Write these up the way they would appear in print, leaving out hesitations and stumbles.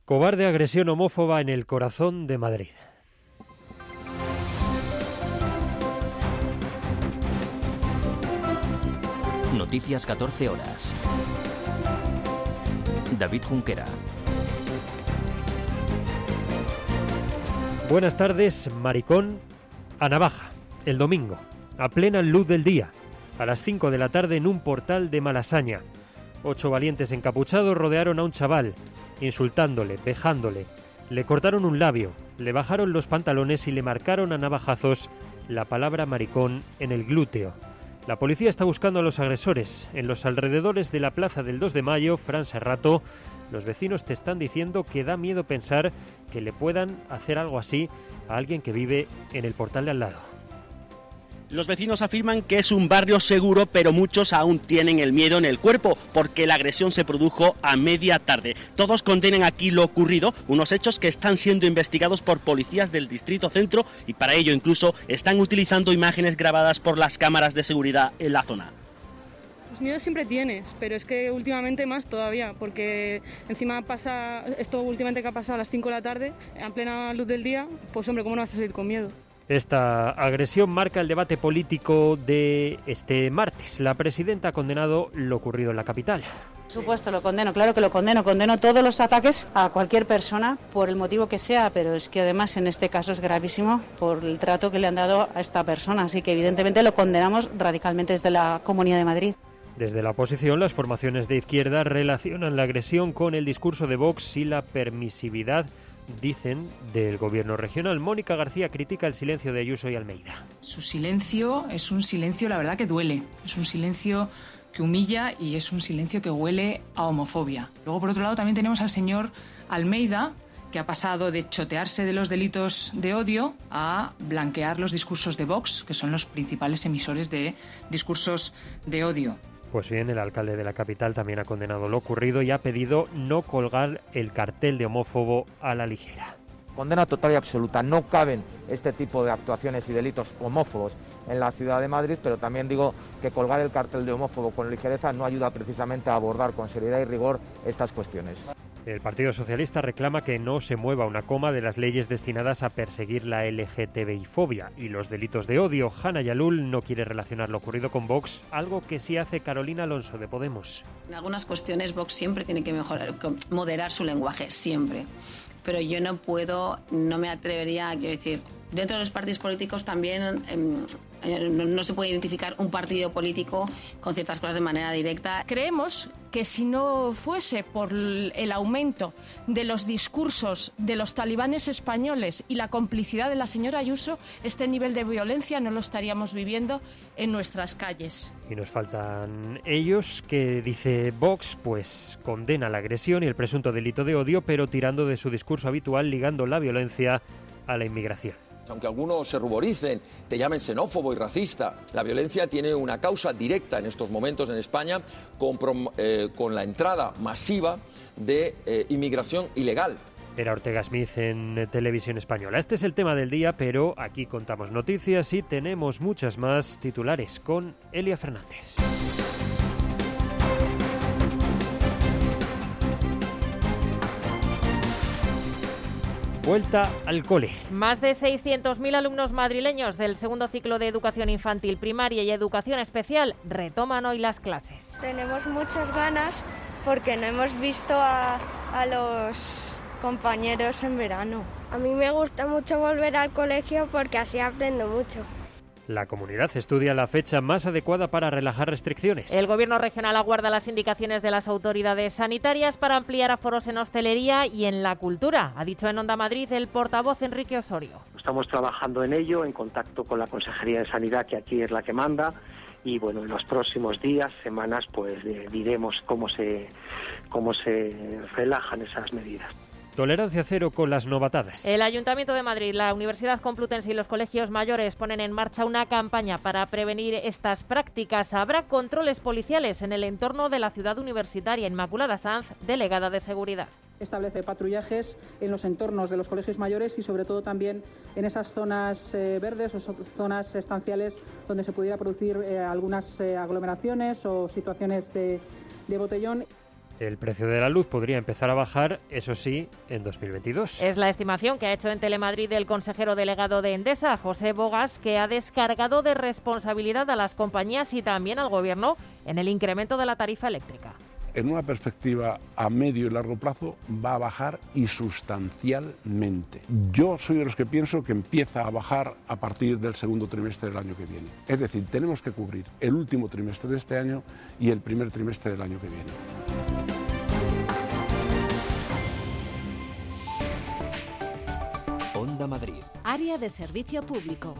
Cobarde agresión homófoba en el corazón de Madrid. Noticias 14 horas. David Junquera. Buenas tardes, maricón a navaja. El domingo, a plena luz del día, a las 5 de la tarde en un portal de Malasaña. 8 valientes encapuchados rodearon a un chaval, insultándole, vejándole. Le cortaron un labio, le bajaron los pantalones y le marcaron a navajazos la palabra maricón en el glúteo. La policía está buscando a los agresores. En los alrededores de la plaza del 2 de mayo, Fran Serrato, los vecinos te están diciendo que da miedo pensar que le puedan hacer algo así a alguien que vive en el portal de al lado. Los vecinos afirman que es un barrio seguro, pero muchos aún tienen el miedo en el cuerpo, porque la agresión se produjo a media tarde. Todos condenan aquí lo ocurrido, unos hechos que están siendo investigados por policías del Distrito Centro y para ello incluso están utilizando imágenes grabadas por las cámaras de seguridad en la zona. Pues miedo siempre tienes, pero es que últimamente más todavía, porque encima pasa esto últimamente que ha pasado a las 5 de la tarde, en plena luz del día, pues hombre, ¿cómo no vas a salir con miedo? Esta agresión marca el debate político de este martes. La presidenta ha condenado lo ocurrido en la capital. Por supuesto, lo condeno, claro que lo condeno. Condeno todos los ataques a cualquier persona, por el motivo que sea, pero es que además en este caso es gravísimo por el trato que le han dado a esta persona. Así que evidentemente lo condenamos radicalmente desde la Comunidad de Madrid. Desde la oposición, las formaciones de izquierda relacionan la agresión con el discurso de Vox y la permisividad, dicen, del gobierno regional. Mónica García critica el silencio de Ayuso y Almeida. Su silencio es un silencio, la verdad, que duele. Es un silencio que humilla y es un silencio que huele a homofobia. Luego, por otro lado, también tenemos al señor Almeida, que ha pasado de chotearse de los delitos de odio a blanquear los discursos de Vox, que son los principales emisores de discursos de odio. Pues bien, el alcalde de la capital también ha condenado lo ocurrido y ha pedido no colgar el cartel de homófobo a la ligera. Condena total y absoluta. No caben este tipo de actuaciones y delitos homófobos en la ciudad de Madrid, pero también digo que colgar el cartel de homófobo con ligereza no ayuda precisamente a abordar con seriedad y rigor estas cuestiones. El Partido Socialista reclama que no se mueva una coma de las leyes destinadas a perseguir la LGTBI-fobia y los delitos de odio. Hanna Yalul no quiere relacionar lo ocurrido con Vox, algo que sí hace Carolina Alonso de Podemos. En algunas cuestiones Vox siempre tiene que moderar su lenguaje, siempre. Pero yo no me atrevería, quiero decir, dentro de los partidos políticos también no se puede identificar un partido político con ciertas cosas de manera directa. Creemos que si no fuese por el aumento de los discursos de los talibanes españoles y la complicidad de la señora Ayuso, este nivel de violencia no lo estaríamos viviendo en nuestras calles. Y nos faltan ellos, que dice Vox, pues condena la agresión y el presunto delito de odio, pero tirando de su discurso habitual, ligando la violencia a la inmigración. Aunque algunos se ruboricen, te llamen xenófobo y racista, la violencia tiene una causa directa en estos momentos en España con la entrada masiva de inmigración ilegal. Era Ortega Smith en Televisión Española. Este es el tema del día, pero aquí contamos noticias y tenemos muchas más titulares con Elia Fernández. Vuelta al cole. Más de 600.000 alumnos madrileños del segundo ciclo de educación infantil primaria y educación especial retoman hoy las clases. Tenemos muchas ganas porque no hemos visto a los compañeros en verano. A mí me gusta mucho volver al colegio porque así aprendo mucho. La comunidad estudia la fecha más adecuada para relajar restricciones. El Gobierno regional aguarda las indicaciones de las autoridades sanitarias para ampliar aforos en hostelería y en la cultura, ha dicho en Onda Madrid el portavoz Enrique Osorio. Estamos trabajando en ello, en contacto con la Consejería de Sanidad, que aquí es la que manda, y bueno, en los próximos días, semanas, pues diremos cómo se relajan esas medidas. Tolerancia cero con las novatadas. El Ayuntamiento de Madrid, la Universidad Complutense y los colegios mayores ponen en marcha una campaña para prevenir estas prácticas. Habrá controles policiales en el entorno de la ciudad universitaria. Inmaculada Sanz, delegada de Seguridad. Establece patrullajes en los entornos de los colegios mayores y sobre todo también en esas zonas verdes o zonas estanciales donde se pudiera producir algunas aglomeraciones o situaciones de botellón. El precio de la luz podría empezar a bajar, eso sí, en 2022. Es la estimación que ha hecho en Telemadrid el consejero delegado de Endesa, José Bogas, que ha descargado de responsabilidad a las compañías y también al Gobierno en el incremento de la tarifa eléctrica. En una perspectiva a medio y largo plazo va a bajar y sustancialmente. Yo soy de los que pienso que empieza a bajar a partir del segundo trimestre del año que viene. Es decir, tenemos que cubrir el último trimestre de este año y el primer trimestre del año que viene. Onda Madrid. Área de servicio público.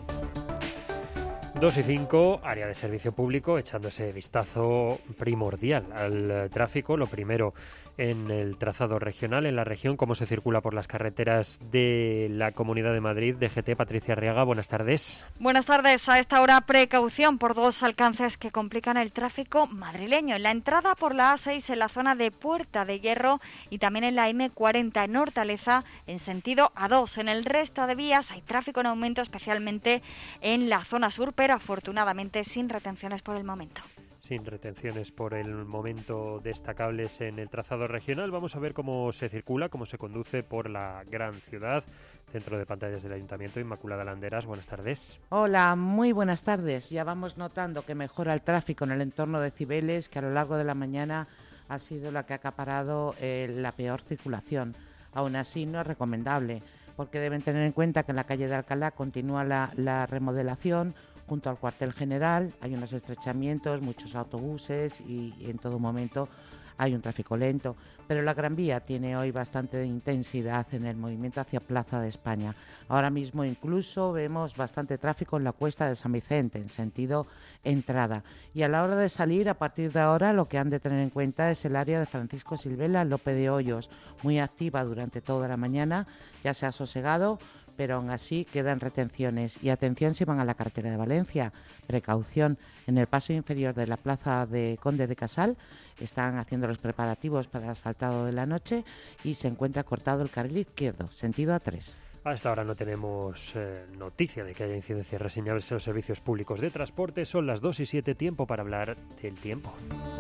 2:05, área de servicio público, echando ese vistazo primordial al tráfico. Lo primero, en el trazado regional, en la región, cómo se circula por las carreteras de la Comunidad de Madrid. DGT, Patricia Arriaga, buenas tardes. Buenas tardes. A esta hora, precaución por dos alcances que complican el tráfico madrileño. En la entrada por la A6 en la zona de Puerta de Hierro y también en la M40 en Hortaleza en sentido A2. En el resto de vías hay tráfico en aumento, especialmente en la zona sur, pero afortunadamente sin retenciones por el momento. Sin retenciones por el momento destacables en el trazado regional. Vamos a ver cómo se circula, cómo se conduce por la gran ciudad. Centro de pantallas del Ayuntamiento, Inmaculada Landeras, buenas tardes. Hola, muy buenas tardes. Ya vamos notando que mejora el tráfico en el entorno de Cibeles, que a lo largo de la mañana ha sido la que ha acaparado la peor circulación. Aún así no es recomendable, porque deben tener en cuenta que en la calle de Alcalá continúa la remodelación. Junto al cuartel general hay unos estrechamientos, muchos autobuses y en todo momento hay un tráfico lento. Pero la Gran Vía tiene hoy bastante intensidad en el movimiento hacia Plaza de España. Ahora mismo incluso vemos bastante tráfico en la Cuesta de San Vicente, en sentido entrada. Y a la hora de salir, a partir de ahora, lo que han de tener en cuenta es el área de Francisco Silvela, Lope de Hoyos, muy activa durante toda la mañana, ya se ha sosegado, pero aún así quedan retenciones. Y atención si van a la carretera de Valencia, precaución. En el paso inferior de la plaza de Conde de Casal están haciendo los preparativos para el asfaltado de la noche y se encuentra cortado el carril izquierdo, sentido A3. Hasta ahora no tenemos noticia de que haya incidencias reseñables en los servicios públicos de transporte. Son las 2:07, tiempo para hablar del tiempo.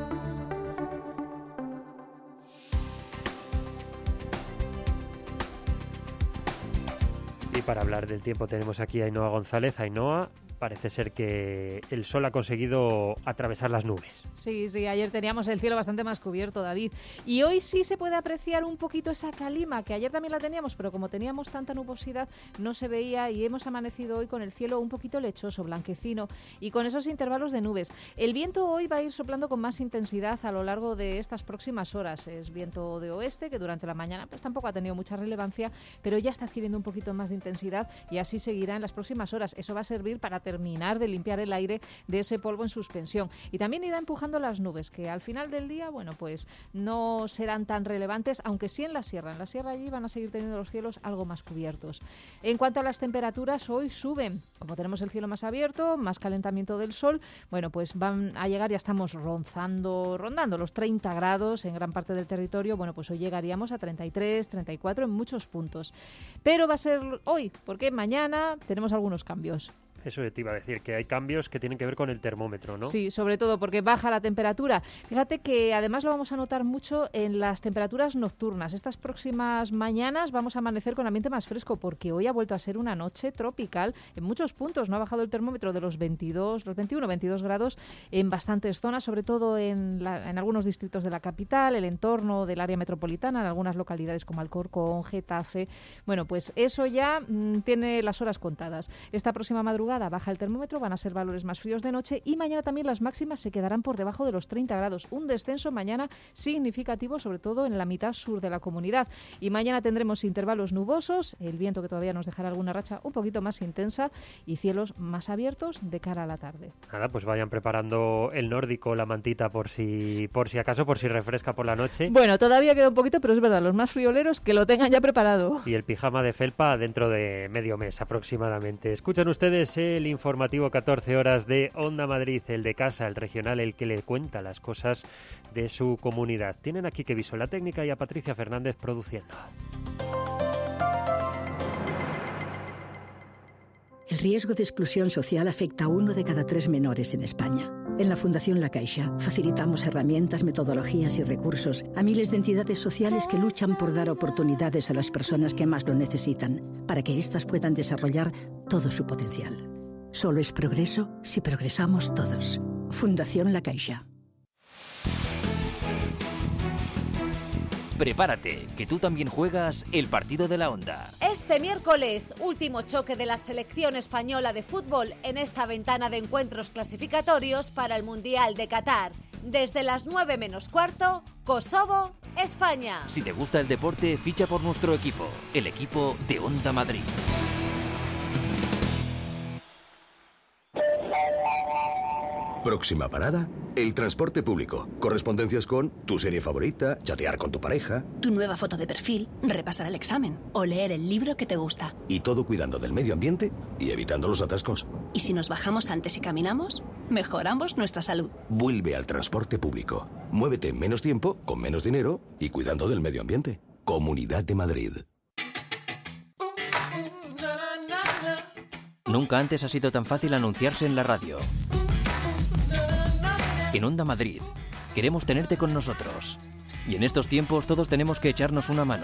Y para hablar del tiempo tenemos aquí a Ainhoa González. Ainhoa, parece ser que el sol ha conseguido atravesar las nubes. Sí, ayer teníamos el cielo bastante más cubierto, David. Y hoy sí se puede apreciar un poquito esa calima, que ayer también la teníamos, pero como teníamos tanta nubosidad no se veía y hemos amanecido hoy con el cielo un poquito lechoso, blanquecino y con esos intervalos de nubes. El viento hoy va a ir soplando con más intensidad a lo largo de estas próximas horas. Es viento de oeste, que durante la mañana pues tampoco ha tenido mucha relevancia, pero ya está adquiriendo un poquito más de intensidad y así seguirá en las próximas horas. Eso va a servir para terminar de limpiar el aire de ese polvo en suspensión y también irá empujando las nubes, que al final del día, bueno, pues no serán tan relevantes, aunque sí en la sierra allí van a seguir teniendo los cielos algo más cubiertos. En cuanto a las temperaturas, hoy suben, como tenemos el cielo más abierto, más calentamiento del sol, bueno, pues van a llegar, ya estamos rondando los 30 grados en gran parte del territorio. Bueno, pues hoy llegaríamos a 33, 34 en muchos puntos, pero va a ser hoy, porque mañana tenemos algunos cambios. Eso te iba a decir, que hay cambios que tienen que ver con el termómetro, ¿no? Sí, sobre todo porque baja la temperatura. Fíjate que además lo vamos a notar mucho en las temperaturas nocturnas. Estas próximas mañanas vamos a amanecer con ambiente más fresco porque hoy ha vuelto a ser una noche tropical. En muchos puntos no ha bajado el termómetro de los 21, 22 grados en bastantes zonas, sobre todo en algunos distritos de la capital, el entorno del área metropolitana, en algunas localidades como Alcorcón, Getafe. Bueno, pues eso ya tiene las horas contadas. Esta próxima madrugada baja el termómetro, van a ser valores más fríos de noche y mañana también las máximas se quedarán por debajo de los 30 grados. Un descenso mañana significativo, sobre todo en la mitad sur de la comunidad. Y mañana tendremos intervalos nubosos, el viento que todavía nos dejará alguna racha un poquito más intensa y cielos más abiertos de cara a la tarde. Nada, pues vayan preparando el nórdico, la mantita por si acaso, por si refresca por la noche. Bueno, todavía queda un poquito, pero es verdad, los más frioleros que lo tengan ya preparado. Y el pijama de felpa dentro de medio mes aproximadamente. Escuchan ustedes el informativo 14 horas de Onda Madrid, el de casa, el regional, el que le cuenta las cosas de su comunidad. Tienen aquí que Viso la técnica y a Patricia Fernández produciendo. El riesgo de exclusión social afecta a 1 de cada 3 menores en España. En la Fundación La Caixa facilitamos herramientas, metodologías y recursos a miles de entidades sociales que luchan por dar oportunidades a las personas que más lo necesitan, para que éstas puedan desarrollar todo su potencial. Solo es progreso si progresamos todos. Fundación La Caixa. Prepárate, que tú también juegas el partido de la Onda. Este miércoles, último choque de la selección española de fútbol en esta ventana de encuentros clasificatorios para el Mundial de Qatar. Desde las 9 menos cuarto, Kosovo, España. Si te gusta el deporte, ficha por nuestro equipo, el equipo de Onda Madrid. Próxima parada, el transporte público. Correspondencias con tu serie favorita, chatear con tu pareja. Tu nueva foto de perfil, repasar el examen o leer el libro que te gusta. Y todo cuidando del medio ambiente y evitando los atascos. Y si nos bajamos antes y caminamos, mejoramos nuestra salud. Vuelve al transporte público. Muévete en menos tiempo, con menos dinero y cuidando del medio ambiente. Comunidad de Madrid. Nunca antes ha sido tan fácil anunciarse en la radio. En Onda Madrid, queremos tenerte con nosotros. Y en estos tiempos todos tenemos que echarnos una mano.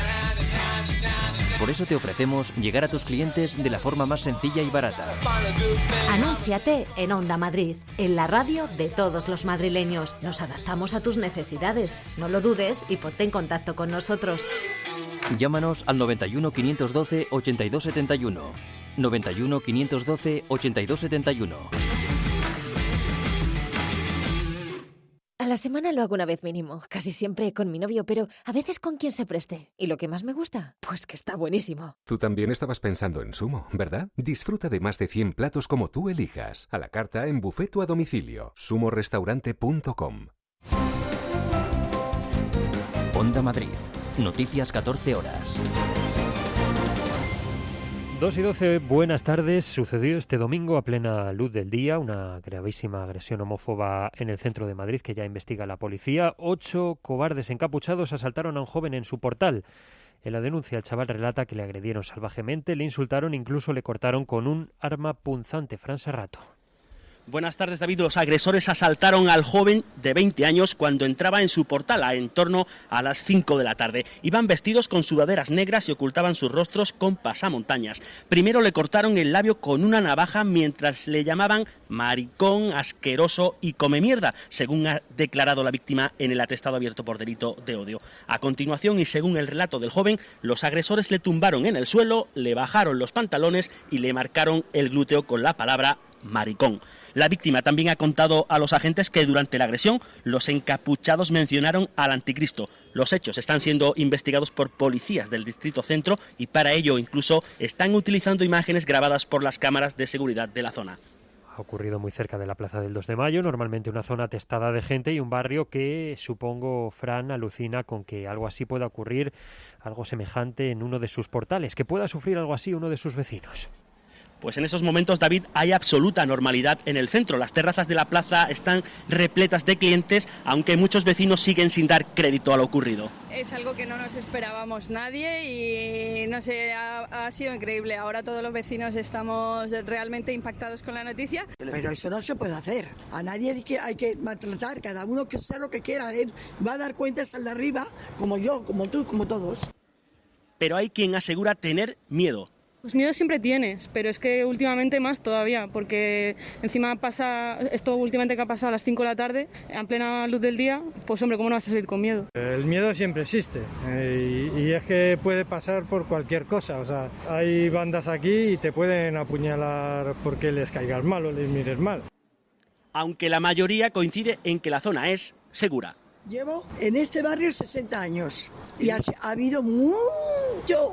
Por eso te ofrecemos llegar a tus clientes de la forma más sencilla y barata. Anúnciate en Onda Madrid, en la radio de todos los madrileños. Nos adaptamos a tus necesidades. No lo dudes y ponte en contacto con nosotros. Llámanos al 91 512 8271. 91 512 8271. A la semana lo hago una vez mínimo, casi siempre con mi novio, pero a veces con quien se preste. ¿Y lo que más me gusta? Pues que está buenísimo. Tú también estabas pensando en Sumo, ¿verdad? Disfruta de más de 100 platos como tú elijas. A la carta, en buffet o a domicilio. sumorestaurante.com. Onda Madrid. Noticias 14 horas. 2:12, buenas tardes. Sucedió este domingo a plena luz del día una gravísima agresión homófoba en el centro de Madrid que ya investiga la policía. 8 cobardes encapuchados asaltaron a un joven en su portal. En la denuncia el chaval relata que le agredieron salvajemente, le insultaron, incluso le cortaron con un arma punzante. Fran Serrato. Buenas tardes, David. Los agresores asaltaron al joven de 20 años cuando entraba en su portal en torno a las 5 de la tarde. Iban vestidos con sudaderas negras y ocultaban sus rostros con pasamontañas. Primero le cortaron el labio con una navaja mientras le llamaban maricón, asqueroso y come mierda, según ha declarado la víctima en el atestado abierto por delito de odio. A continuación, y según el relato del joven, los agresores le tumbaron en el suelo, le bajaron los pantalones y le marcaron el glúteo con la palabra maricón. La víctima también ha contado a los agentes que durante la agresión los encapuchados mencionaron al anticristo. Los hechos están siendo investigados por policías del Distrito Centro y para ello incluso están utilizando imágenes grabadas por las cámaras de seguridad de la zona. Ha ocurrido muy cerca de la Plaza del 2 de Mayo, normalmente una zona atestada de gente y un barrio que, supongo, Fran alucina con que algo así pueda ocurrir, algo semejante en uno de sus portales, que pueda sufrir algo así uno de sus vecinos. Pues en esos momentos, David, hay absoluta normalidad en el centro. Las terrazas de la plaza están repletas de clientes, aunque muchos vecinos siguen sin dar crédito a lo ocurrido. Es algo que no nos esperábamos nadie y no sé, ha sido increíble. Ahora todos los vecinos estamos realmente impactados con la noticia. Pero eso no se puede hacer. A nadie hay que maltratar, cada uno que sea lo que quiera. Él va a dar cuentas al de arriba, como yo, como tú, como todos. Pero hay quien asegura tener miedo. Pues miedo siempre tienes, pero es que últimamente más todavía, porque encima pasa esto últimamente que ha pasado a las 5 de la tarde, en plena luz del día, pues hombre, ¿cómo no vas a salir con miedo? El miedo siempre existe y es que puede pasar por cualquier cosa, o sea, hay bandas aquí y te pueden apuñalar porque les caigas mal o les mires mal. Aunque la mayoría coincide en que la zona es segura. Llevo en este barrio 60 años y ha habido mucho,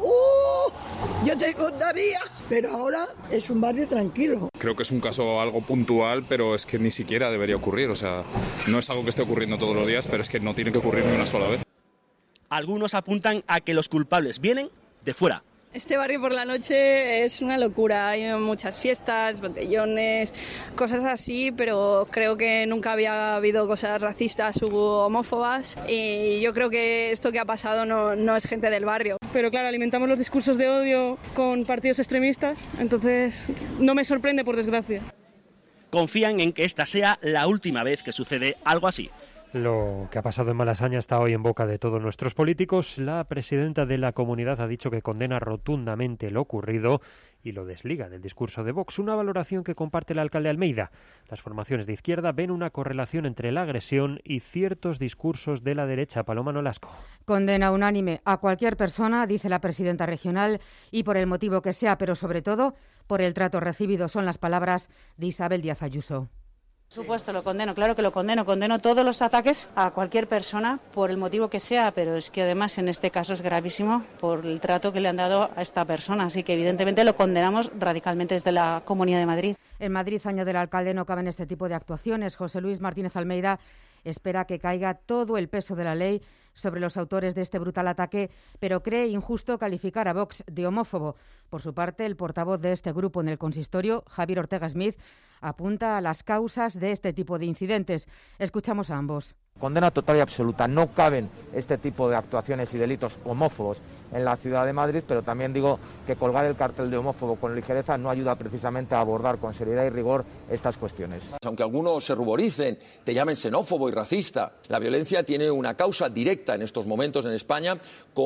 yo te contaría, pero ahora es un barrio tranquilo. Creo que es un caso algo puntual, pero es que ni siquiera debería ocurrir, o sea, no es algo que esté ocurriendo todos los días, pero es que no tiene que ocurrir ni una sola vez. Algunos apuntan a que los culpables vienen de fuera. Este barrio por la noche es una locura, hay muchas fiestas, botellones, cosas así, pero creo que nunca había habido cosas racistas u homófobas y yo creo que esto que ha pasado no es gente del barrio. Pero claro, alimentamos los discursos de odio con partidos extremistas, entonces no me sorprende, por desgracia. confían en que esta sea la última vez que sucede algo así. Lo que ha pasado en Malasaña está hoy en boca de todos nuestros políticos. La presidenta de la comunidad ha dicho que condena rotundamente lo ocurrido y lo desliga del discurso de Vox, una valoración que comparte el alcalde Almeida. Las formaciones de izquierda ven una correlación entre la agresión y ciertos discursos de la derecha. Paloma Nolasco. Condena unánime a cualquier persona, dice la presidenta regional, y por el motivo que sea, pero sobre todo por el trato recibido, son las palabras de Isabel Díaz Ayuso. Por supuesto, lo condeno, claro que lo condeno. Condeno todos los ataques a cualquier persona, por el motivo que sea, pero es que además en este caso es gravísimo por el trato que le han dado a esta persona. Así que evidentemente lo condenamos radicalmente desde la Comunidad de Madrid. En Madrid, añade el alcalde, no caben este tipo de actuaciones. José Luis Martínez Almeida espera que caiga todo el peso de la ley sobre los autores de este brutal ataque, pero cree injusto calificar a Vox de homófobo. Por su parte, el portavoz de este grupo en el consistorio, Javier Ortega Smith, apunta a las causas de este tipo de incidentes. Escuchamos a ambos. Condena total y absoluta. No caben este tipo de actuaciones y delitos homófobos en la ciudad de Madrid, pero también digo que colgar el cartel de homófobo con ligereza no ayuda precisamente a abordar con seriedad y rigor estas cuestiones. Aunque algunos se ruboricen, te llamen xenófobo y racista, la violencia tiene una causa directa en estos momentos en España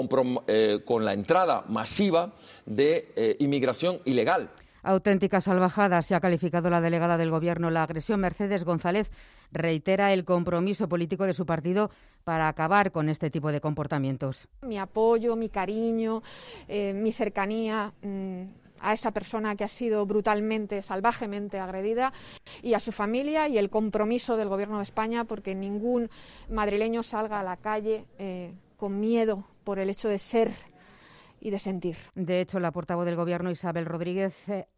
con la entrada masiva de inmigración ilegal. Auténticas salvajadas, se ha calificado la delegada del Gobierno la agresión. Mercedes González reitera el compromiso político de su partido para acabar con este tipo de comportamientos. Mi apoyo, mi cariño, mi cercanía a esa persona que ha sido brutalmente, salvajemente agredida, y a su familia, y el compromiso del Gobierno de España porque ningún madrileño salga a la calle con miedo por el hecho de ser y de sentir. De hecho, la portavoz del Gobierno, Isabel Rodríguez,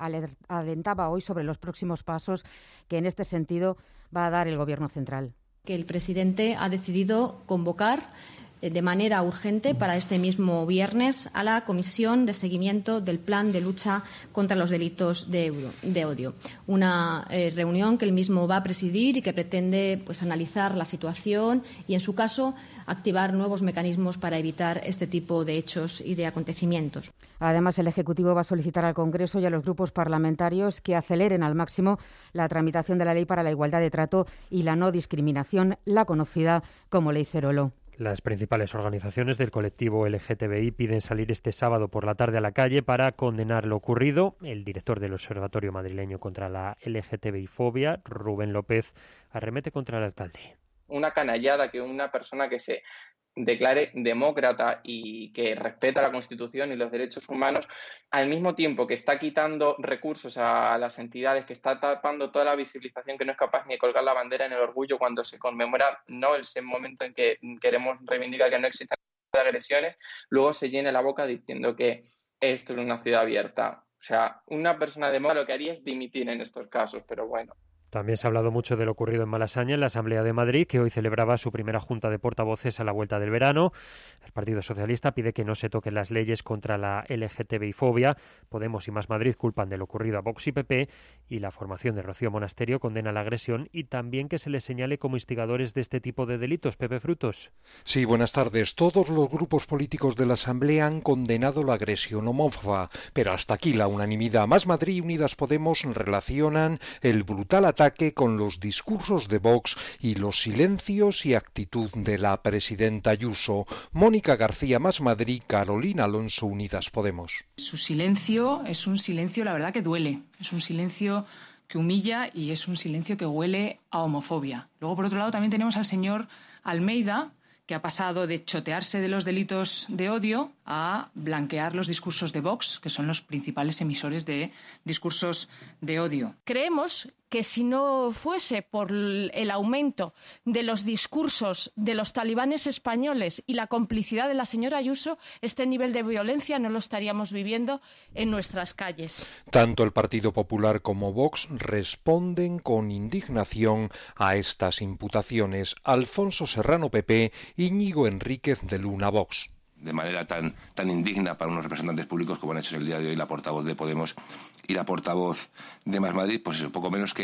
alentaba hoy sobre los próximos pasos que en este sentido va a dar el Gobierno central. Que el presidente ha decidido convocar de manera urgente para este mismo viernes a la Comisión de Seguimiento del Plan de Lucha contra los Delitos de Odio. Una reunión que él mismo va a presidir y que pretende analizar la situación y, en su caso, activar nuevos mecanismos para evitar este tipo de hechos y de acontecimientos. Además, el Ejecutivo va a solicitar al Congreso y a los grupos parlamentarios que aceleren al máximo la tramitación de la Ley para la Igualdad de Trato y la No Discriminación, la conocida como Ley Cerolo. Las principales organizaciones del colectivo LGTBI piden salir este sábado por la tarde a la calle para condenar lo ocurrido. El director del Observatorio Madrileño contra la LGTBI-fobia, Rubén López, arremete contra el alcalde. Una canallada que una persona que se declare demócrata y que respeta la Constitución y los derechos humanos, al mismo tiempo que está quitando recursos a las entidades, que está tapando toda la visibilización, que no es capaz ni de colgar la bandera en el orgullo cuando se conmemora ese momento en que queremos reivindicar que no existan agresiones, luego se llene la boca diciendo que esto es una ciudad abierta. O sea, una persona demócrata lo que haría es dimitir en estos casos, pero bueno. También se ha hablado mucho de lo ocurrido en Malasaña en la Asamblea de Madrid, que hoy celebraba su primera junta de portavoces a la vuelta del verano. El Partido Socialista pide que no se toquen las leyes contra la LGTBI-fobia. Podemos y Más Madrid culpan de lo ocurrido a Vox y PP, y la formación de Rocío Monasterio condena la agresión y también que se les señale como instigadores de este tipo de delitos. Pepe Frutos. Sí, buenas tardes. Todos los grupos políticos de la Asamblea han condenado la agresión homófoba, pero hasta aquí la unanimidad. Más Madrid y Unidas Podemos relacionan el brutal ataque con los discursos de Vox y los silencios y actitud de la presidenta Ayuso. Mónica García, Más Madrid; Carolina Alonso, Unidas Podemos. Su silencio es un silencio, la verdad, que duele. Es un silencio que humilla y es un silencio que huele a homofobia. Luego, por otro lado, también tenemos al señor Almeida, que ha pasado de chotearse de los delitos de odio a blanquear los discursos de Vox, que son los principales emisores de discursos de odio. Creemos que si no fuese por el aumento de los discursos de los talibanes españoles y la complicidad de la señora Ayuso, este nivel de violencia no lo estaríamos viviendo en nuestras calles. Tanto el Partido Popular como Vox responden con indignación a estas imputaciones. Alfonso Serrano, PP; Íñigo Enríquez de Luna, Vox. De manera tan indigna para unos representantes públicos como han hecho el día de hoy la portavoz de Podemos y la portavoz de Más Madrid, pues eso, poco menos que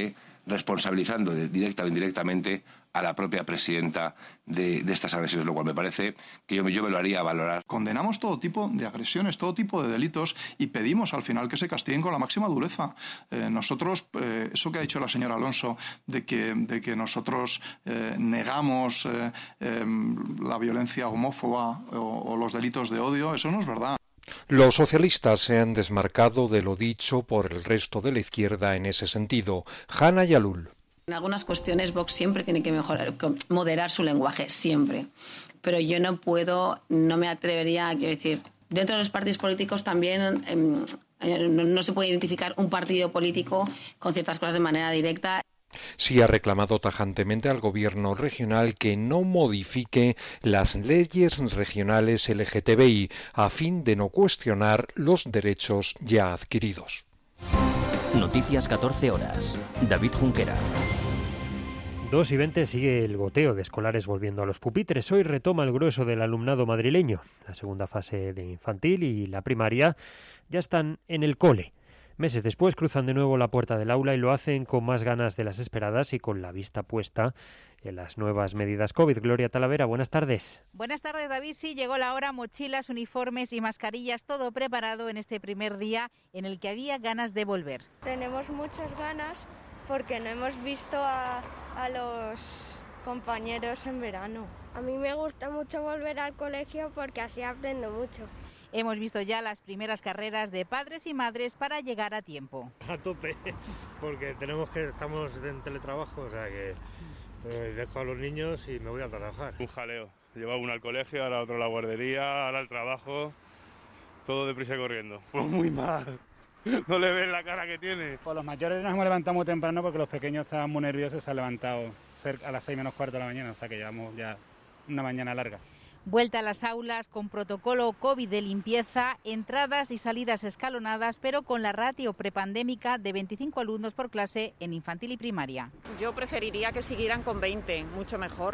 responsabilizando directa o indirectamente a la propia presidenta de estas agresiones, lo cual me parece que yo me lo haría valorar. Condenamos todo tipo de agresiones, todo tipo de delitos y pedimos al final que se castiguen con la máxima dureza. Nosotros, eso que ha dicho la señora Alonso, de que nosotros negamos la violencia homófoba o los delitos de odio, eso no es verdad. Los socialistas se han desmarcado de lo dicho por el resto de la izquierda en ese sentido. Hanna Yalul. En algunas cuestiones Vox siempre tiene que moderar su lenguaje, siempre. Pero yo no me atrevería, quiero decir, dentro de los partidos políticos también no se puede identificar un partido político con ciertas cosas de manera directa. Sí ha reclamado tajantemente al gobierno regional que no modifique las leyes regionales LGTBI a fin de no cuestionar los derechos ya adquiridos. Noticias 14 horas. David Junquera. 2:20 sigue el goteo de escolares volviendo a los pupitres. Hoy retoma el grueso del alumnado madrileño. La segunda fase de infantil y la primaria ya están en el cole. Meses después cruzan de nuevo la puerta del aula y lo hacen con más ganas de las esperadas y con la vista puesta en las nuevas medidas COVID. Gloria Talavera, buenas tardes. Buenas tardes, David. Sí, llegó la hora, mochilas, uniformes y mascarillas, todo preparado en este primer día en el que había ganas de volver. Tenemos muchas ganas porque no hemos visto a los compañeros en verano. A mí me gusta mucho volver al colegio porque así aprendo mucho. Hemos visto ya las primeras carreras de padres y madres para llegar a tiempo. A tope, porque estamos en teletrabajo, o sea que dejo a los niños y me voy a trabajar. Un jaleo, lleva uno al colegio, ahora otro a la guardería, ahora al trabajo, todo deprisa y corriendo. Pues muy mal, no le ven la cara que tiene. Pues los mayores nos hemos levantado muy temprano porque los pequeños estaban muy nerviosos y se han levantado a las 6 menos cuarto de la mañana, o sea que llevamos ya una mañana larga. Vuelta a las aulas con protocolo COVID de limpieza, entradas y salidas escalonadas, pero con la ratio prepandémica de 25 alumnos por clase en infantil y primaria. Yo preferiría que siguieran con 20, mucho mejor,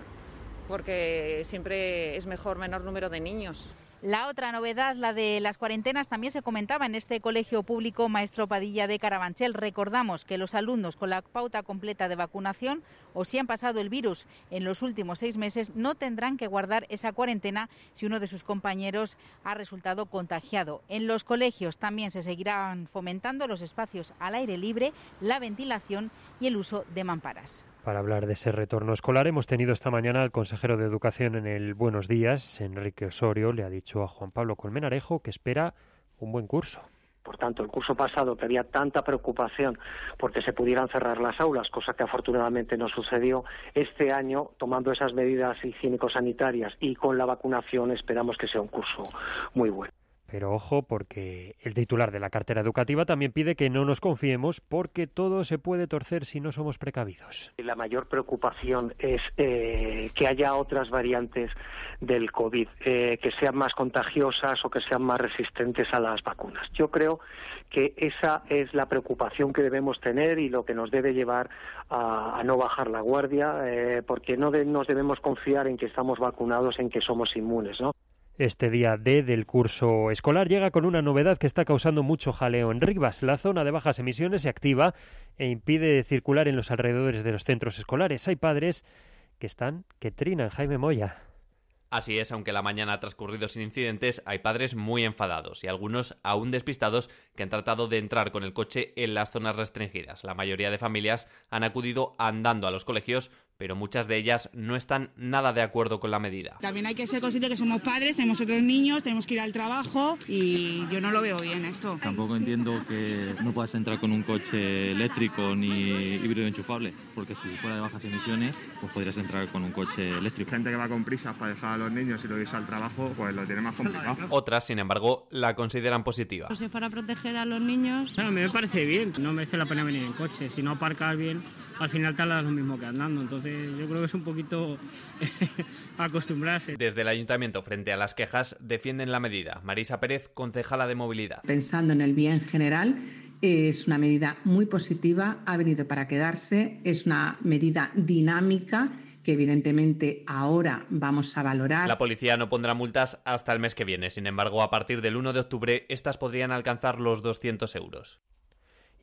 porque siempre es mejor menor número de niños. La otra novedad, la de las cuarentenas, también se comentaba en este colegio público Maestro Padilla de Carabanchel. Recordamos que los alumnos con la pauta completa de vacunación o si han pasado el virus en los últimos 6 meses no tendrán que guardar esa cuarentena si uno de sus compañeros ha resultado contagiado. En los colegios también se seguirán fomentando los espacios al aire libre, la ventilación y el uso de mamparas. Para hablar de ese retorno escolar hemos tenido esta mañana al consejero de Educación en el Buenos Días, Enrique Osorio, le ha dicho a Juan Pablo Colmenarejo que espera un buen curso. Por tanto, el curso pasado que había tanta preocupación porque se pudieran cerrar las aulas, cosa que afortunadamente no sucedió, este año, tomando esas medidas higiénico-sanitarias y con la vacunación, esperamos que sea un curso muy bueno. Pero ojo, porque el titular de la cartera educativa también pide que no nos confiemos porque todo se puede torcer si no somos precavidos. La mayor preocupación es que haya otras variantes del COVID, que sean más contagiosas o que sean más resistentes a las vacunas. Yo creo que esa es la preocupación que debemos tener y lo que nos debe llevar a no bajar la guardia, porque no nos debemos confiar en que estamos vacunados, en que somos inmunes, ¿no? Este día D del curso escolar llega con una novedad que está causando mucho jaleo en Rivas. La zona de bajas emisiones se activa e impide circular en los alrededores de los centros escolares. Hay padres que trinan. Jaime Moya. Así es, aunque la mañana ha transcurrido sin incidentes, hay padres muy enfadados y algunos aún despistados que han tratado de entrar con el coche en las zonas restringidas. La mayoría de familias han acudido andando a los colegios, pero muchas de ellas no están nada de acuerdo con la medida. También hay que ser conscientes que somos padres, tenemos otros niños, tenemos que ir al trabajo y yo no lo veo bien esto. Tampoco entiendo que no puedas entrar con un coche eléctrico ni híbrido enchufable, porque si fuera de bajas emisiones, pues podrías entrar con un coche eléctrico. Gente que va con prisas para dejar a los niños y lo irse al trabajo, pues lo tiene más complicado. Otras, sin embargo, la consideran positiva. Pues es para proteger a los niños. No, a mí me parece bien, no merece la pena venir en coche, si no aparcas bien, al final tardas lo mismo que andando, entonces yo creo que es un poquito acostumbrarse. Desde el ayuntamiento, frente a las quejas, defienden la medida. Marisa Pérez, concejala de movilidad. Pensando en el bien general, es una medida muy positiva, ha venido para quedarse, es una medida dinámica que evidentemente ahora vamos a valorar. La policía no pondrá multas hasta el mes que viene. Sin embargo, a partir del 1 de octubre, estas podrían alcanzar los 200 euros.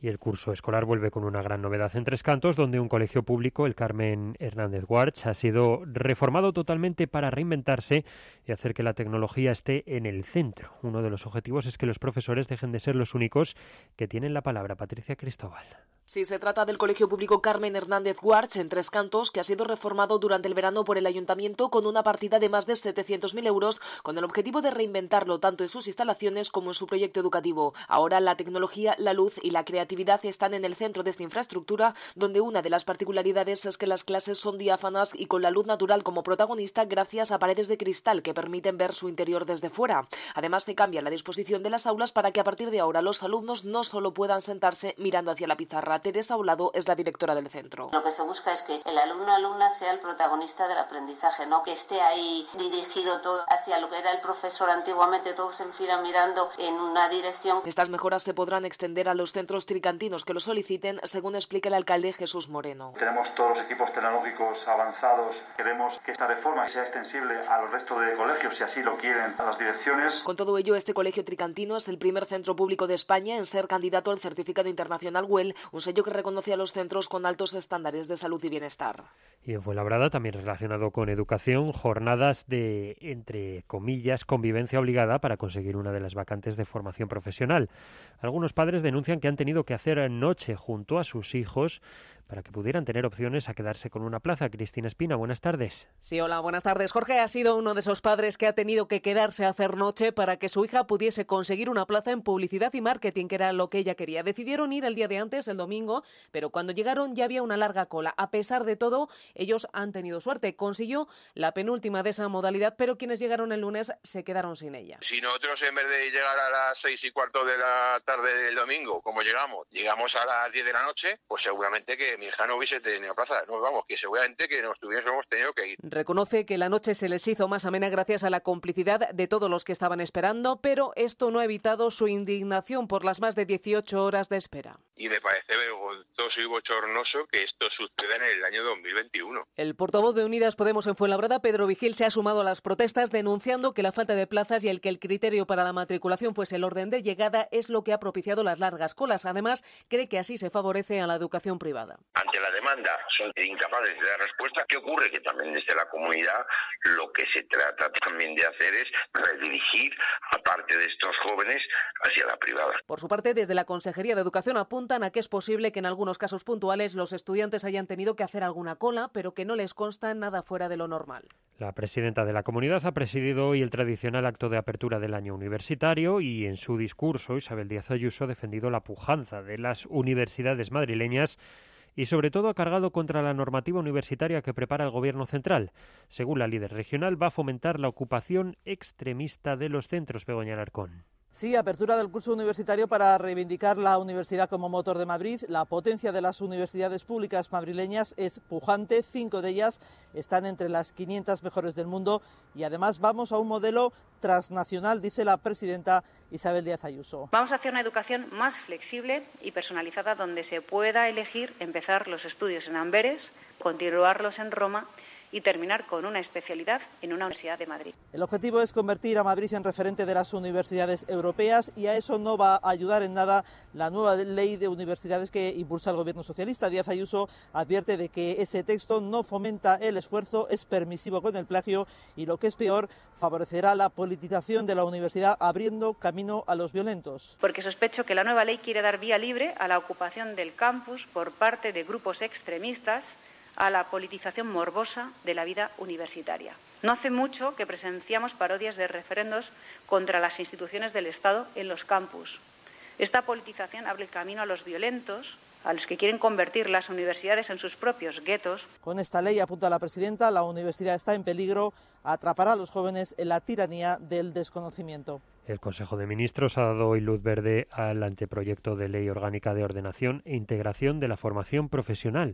Y el curso escolar vuelve con una gran novedad en Tres Cantos, donde un colegio público, el Carmen Hernández Guarch, ha sido reformado totalmente para reinventarse y hacer que la tecnología esté en el centro. Uno de los objetivos es que los profesores dejen de ser los únicos que tienen la palabra. Patricia Cristóbal. Sí, se trata del colegio público Carmen Hernández Guarch en Tres Cantos, que ha sido reformado durante el verano por el ayuntamiento con una partida de más de 700.000 euros, con el objetivo de reinventarlo tanto en sus instalaciones como en su proyecto educativo. Ahora la tecnología, la luz y la creatividad están en el centro de esta infraestructura, donde una de las particularidades es que las clases son diáfanas y con la luz natural como protagonista gracias a paredes de cristal que permiten ver su interior desde fuera. Además, se cambia la disposición de las aulas para que a partir de ahora los alumnos no solo puedan sentarse mirando hacia la pizarra. Teresa Aulado es la directora del centro. Lo que se busca es que el alumno o alumna sea el protagonista del aprendizaje, no que esté ahí dirigido todo hacia lo que era el profesor antiguamente, todos en fila mirando en una dirección. Estas mejoras se podrán extender a los centros tricantinos que lo soliciten, según explica el alcalde Jesús Moreno. Tenemos todos los equipos tecnológicos avanzados. Queremos que esta reforma sea extensible a los restos de colegios, si así lo quieren, a las direcciones. Con todo ello, este colegio tricantino es el primer centro público de España en ser candidato al certificado internacional WELL, un sello que reconoce a los centros con altos estándares de salud y bienestar. Y en Fuenlabrada, también relacionado con educación, jornadas de, entre comillas, convivencia obligada para conseguir una de las vacantes de formación profesional. Algunos padres denuncian que han tenido que hacer noche junto a sus hijos para que pudieran tener opciones a quedarse con una plaza. Cristina Espina, buenas tardes. Sí, hola, buenas tardes. Jorge ha sido uno de esos padres que ha tenido que quedarse a hacer noche para que su hija pudiese conseguir una plaza en publicidad y marketing, que era lo que ella quería. Decidieron ir el día de antes, el domingo, pero cuando llegaron ya había una larga cola. A pesar de todo, ellos han tenido suerte. Consiguió la penúltima de esa modalidad, pero quienes llegaron el lunes se quedaron sin ella. Si nosotros, en vez de llegar a las 6:15 de la tarde del domingo, como llegamos a las 10 de la noche, pues seguramente que mi hija no hubiese tenido plaza. No, vamos, que seguramente que nos hubiésemos tenido que ir. Reconoce que la noche se les hizo más amena gracias a la complicidad de todos los que estaban esperando, pero esto no ha evitado su indignación por las más de 18 horas de espera. Y me parece vergonzoso y bochornoso que esto suceda en el año 2021. El portavoz de Unidas Podemos en Fuenlabrada, Pedro Vigil, se ha sumado a las protestas denunciando que la falta de plazas y el que el criterio para la matriculación fuese el orden de llegada es lo que ha propiciado las largas colas. Además, cree que así se favorece a la educación privada. Ante la demanda son incapaces de dar respuesta. ¿Qué ocurre? Que también desde la comunidad lo que se trata también de hacer es redirigir a parte de estos jóvenes hacia la privada. Por su parte, desde la Consejería de Educación apuntan a que es posible que en algunos casos puntuales los estudiantes hayan tenido que hacer alguna cola, pero que no les consta nada fuera de lo normal. La presidenta de la comunidad ha presidido hoy el tradicional acto de apertura del año universitario y en su discurso Isabel Díaz Ayuso ha defendido la pujanza de las universidades madrileñas y sobre todo ha cargado contra la normativa universitaria que prepara el Gobierno central. Según la líder regional, va a fomentar la ocupación extremista de los centros. Begoña Alarcón. Sí, apertura del curso universitario para reivindicar la universidad como motor de Madrid. La potencia de las universidades públicas madrileñas es pujante. 5 de ellas están entre las 500 mejores del mundo y además vamos a un modelo transnacional, dice la presidenta Isabel Díaz Ayuso. Vamos hacia una educación más flexible y personalizada donde se pueda elegir empezar los estudios en Amberes, continuarlos en Roma y terminar con una especialidad en una universidad de Madrid. El objetivo es convertir a Madrid en referente de las universidades europeas y a eso no va a ayudar en nada la nueva ley de universidades que impulsa el Gobierno socialista. Díaz Ayuso advierte de que ese texto no fomenta el esfuerzo, es permisivo con el plagio y, lo que es peor, favorecerá la politización de la universidad abriendo camino a los violentos. Porque sospecho que la nueva ley quiere dar vía libre a la ocupación del campus por parte de grupos extremistas, a la politización morbosa de la vida universitaria. No hace mucho que presenciamos parodias de referendos contra las instituciones del Estado en los campus. Esta politización abre el camino a los violentos, a los que quieren convertir las universidades en sus propios guetos. Con esta ley, apunta la presidenta, la universidad está en peligro, atrapará a los jóvenes en la tiranía del desconocimiento. El Consejo de Ministros ha dado hoy luz verde al anteproyecto de ley orgánica de ordenación e integración de la formación profesional,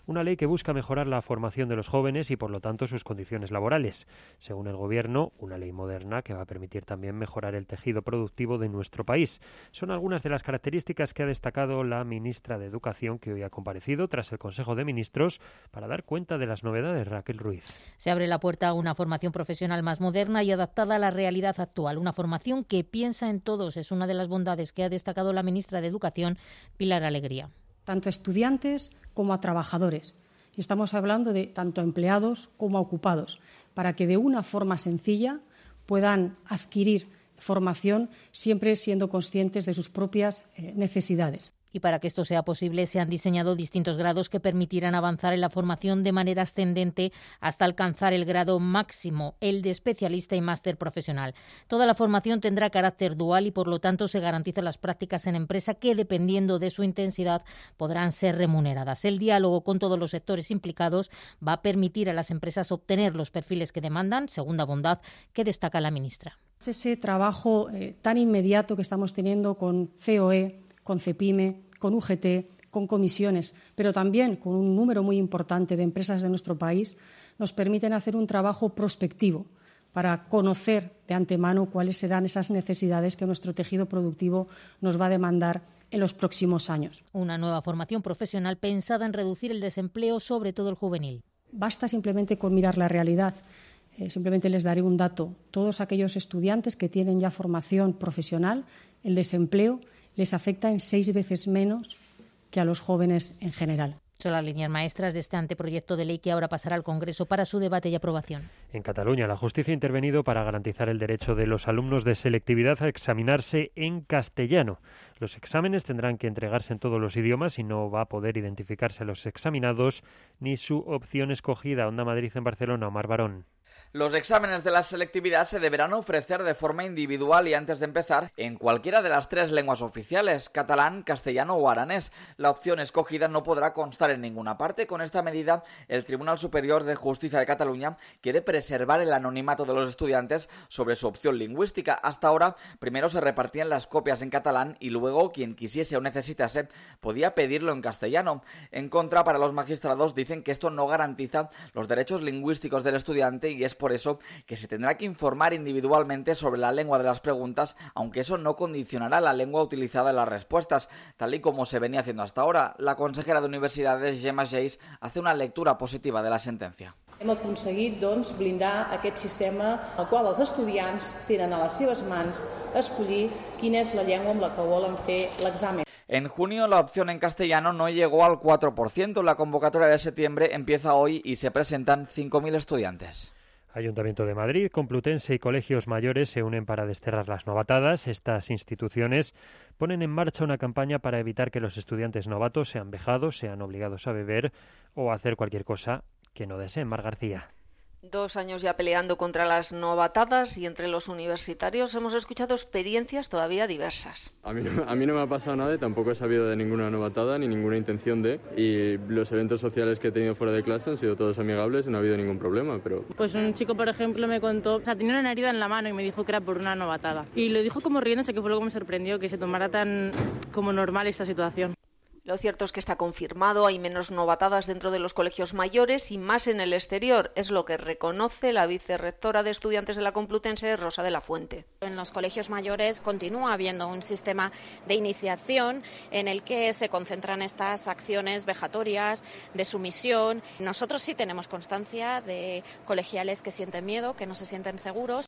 una ley que busca mejorar la formación de los jóvenes y, por lo tanto, sus condiciones laborales. Según el Gobierno, una ley moderna que va a permitir también mejorar el tejido productivo de nuestro país. Son algunas de las características que ha destacado la ministra de Educación, que hoy ha comparecido tras el Consejo de Ministros para dar cuenta de las novedades. Raquel Ruiz. Se abre la puerta a una formación profesional más moderna y adaptada a la realidad actual. Una formación que piensa en todos es una de las bondades que ha destacado la ministra de Educación, Pilar Alegría. Tanto a estudiantes como a trabajadores. Y estamos hablando de tanto a empleados como a ocupados, para que de una forma sencilla puedan adquirir formación siempre siendo conscientes de sus propias necesidades. Y para que esto sea posible, se han diseñado distintos grados que permitirán avanzar en la formación de manera ascendente hasta alcanzar el grado máximo, el de especialista y máster profesional. Toda la formación tendrá carácter dual y, por lo tanto, se garantizan las prácticas en empresa que, dependiendo de su intensidad, podrán ser remuneradas. El diálogo con todos los sectores implicados va a permitir a las empresas obtener los perfiles que demandan, segunda bondad que destaca la ministra. Ese trabajo tan inmediato que estamos teniendo con COE, con CEPIME, con UGT, con comisiones, pero también con un número muy importante de empresas de nuestro país, nos permiten hacer un trabajo prospectivo para conocer de antemano cuáles serán esas necesidades que nuestro tejido productivo nos va a demandar en los próximos años. Una nueva formación profesional pensada en reducir el desempleo, sobre todo el juvenil. Basta simplemente con mirar la realidad. Simplemente les daré un dato. Todos aquellos estudiantes que tienen ya formación profesional, el desempleo les afecta en 6 veces menos que a los jóvenes en general. Son las líneas maestras de este anteproyecto de ley que ahora pasará al Congreso para su debate y aprobación. En Cataluña, la justicia ha intervenido para garantizar el derecho de los alumnos de selectividad a examinarse en castellano. Los exámenes tendrán que entregarse en todos los idiomas y no va a poder identificarse a los examinados ni su opción escogida. Onda Madrid en Barcelona, Omar Barón. Los exámenes de la selectividad se deberán ofrecer de forma individual y antes de empezar en cualquiera de las 3 lenguas oficiales, catalán, castellano o aranés. La opción escogida no podrá constar en ninguna parte. Con esta medida, el Tribunal Superior de Justicia de Cataluña quiere preservar el anonimato de los estudiantes sobre su opción lingüística. Hasta ahora, primero se repartían las copias en catalán y luego quien quisiese o necesitase podía pedirlo en castellano. En contra, para los magistrados dicen que esto no garantiza los derechos lingüísticos del estudiante y es por eso que se tendrá que informar individualmente sobre la lengua de las preguntas, aunque eso no condicionará la lengua utilizada en las respuestas, tal y como se venía haciendo hasta ahora. La consejera de Universidades, Gemma Geis, hace una lectura positiva de la sentencia. Hem aconseguit, doncs, blindar aquest sistema al qual els estudiants tenen a les seves mans escollir quina és la llengua amb la que volen fer l'examen. En junio la opción en castellano no llegó al 4%. La convocatoria de septiembre empieza hoy y se presentan 5.000 estudiantes. Ayuntamiento de Madrid, Complutense y colegios mayores se unen para desterrar las novatadas. Estas instituciones ponen en marcha una campaña para evitar que los estudiantes novatos sean vejados, sean obligados a beber o a hacer cualquier cosa que no deseen. Mar García. 2 años ya peleando contra las novatadas y entre los universitarios hemos escuchado experiencias todavía diversas. A mí no me ha pasado nada y tampoco he sabido de ninguna novatada ni ninguna intención de. Y los eventos sociales que he tenido fuera de clase han sido todos amigables y no ha habido ningún problema. Pero pues un chico, por ejemplo, me contó, o sea, tenía una herida en la mano y me dijo que era por una novatada. Y lo dijo como riéndose, que fue lo que me sorprendió, que se tomara tan como normal esta situación. Lo cierto es que está confirmado, hay menos novatadas dentro de los colegios mayores y más en el exterior, es lo que reconoce la vicerrectora de estudiantes de la Complutense, Rosa de la Fuente. En los colegios mayores continúa habiendo un sistema de iniciación en el que se concentran estas acciones vejatorias, de sumisión. Nosotros sí tenemos constancia de colegiales que sienten miedo, que no se sienten seguros.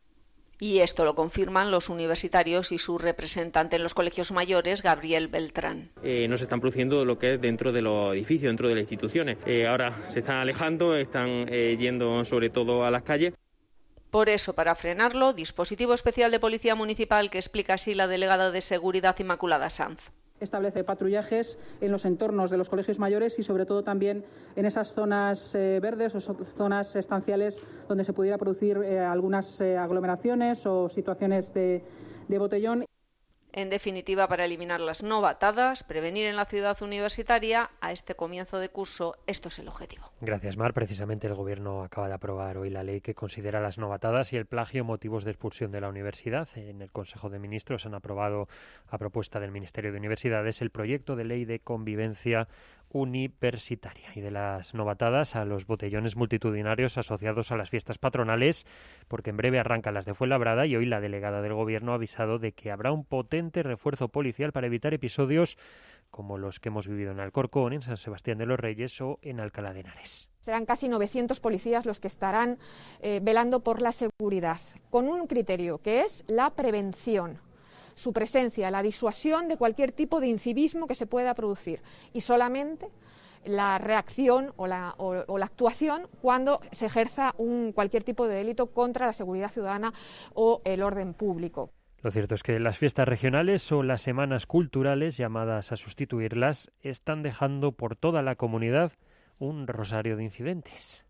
Y esto lo confirman los universitarios y su representante en los colegios mayores, Gabriel Beltrán. No se están produciendo lo que es dentro de los edificios, dentro de las instituciones. Ahora se están alejando, están yendo sobre todo a las calles. Por eso, para frenarlo, dispositivo especial de Policía Municipal que explica así la delegada de Seguridad Inmaculada Sanz. Establece patrullajes en los entornos de los colegios mayores y sobre todo también en esas zonas verdes o zonas estanciales donde se pudiera producir algunas aglomeraciones o situaciones de botellón. En definitiva, para eliminar las novatadas, prevenir en la ciudad universitaria, a este comienzo de curso, esto es el objetivo. Gracias, Mar. Precisamente el Gobierno acaba de aprobar hoy la ley que considera las novatadas y el plagio motivos de expulsión de la universidad. En el Consejo de Ministros han aprobado, a propuesta del Ministerio de Universidades, el proyecto de ley de convivencia universitaria. Y de las novatadas a los botellones multitudinarios asociados a las fiestas patronales, porque en breve arrancan las de Fuenlabrada y hoy la delegada del Gobierno ha avisado de que habrá un potente refuerzo policial para evitar episodios como los que hemos vivido en Alcorcón, en San Sebastián de los Reyes o en Alcalá de Henares. Serán casi 900 policías los que estarán velando por la seguridad, con un criterio que es la prevención. Su presencia, la disuasión de cualquier tipo de incivismo que se pueda producir y solamente la reacción o la actuación cuando se ejerza cualquier tipo de delito contra la seguridad ciudadana o el orden público. Lo cierto es que las fiestas regionales o las semanas culturales, llamadas a sustituirlas, están dejando por toda la comunidad un rosario de incidentes.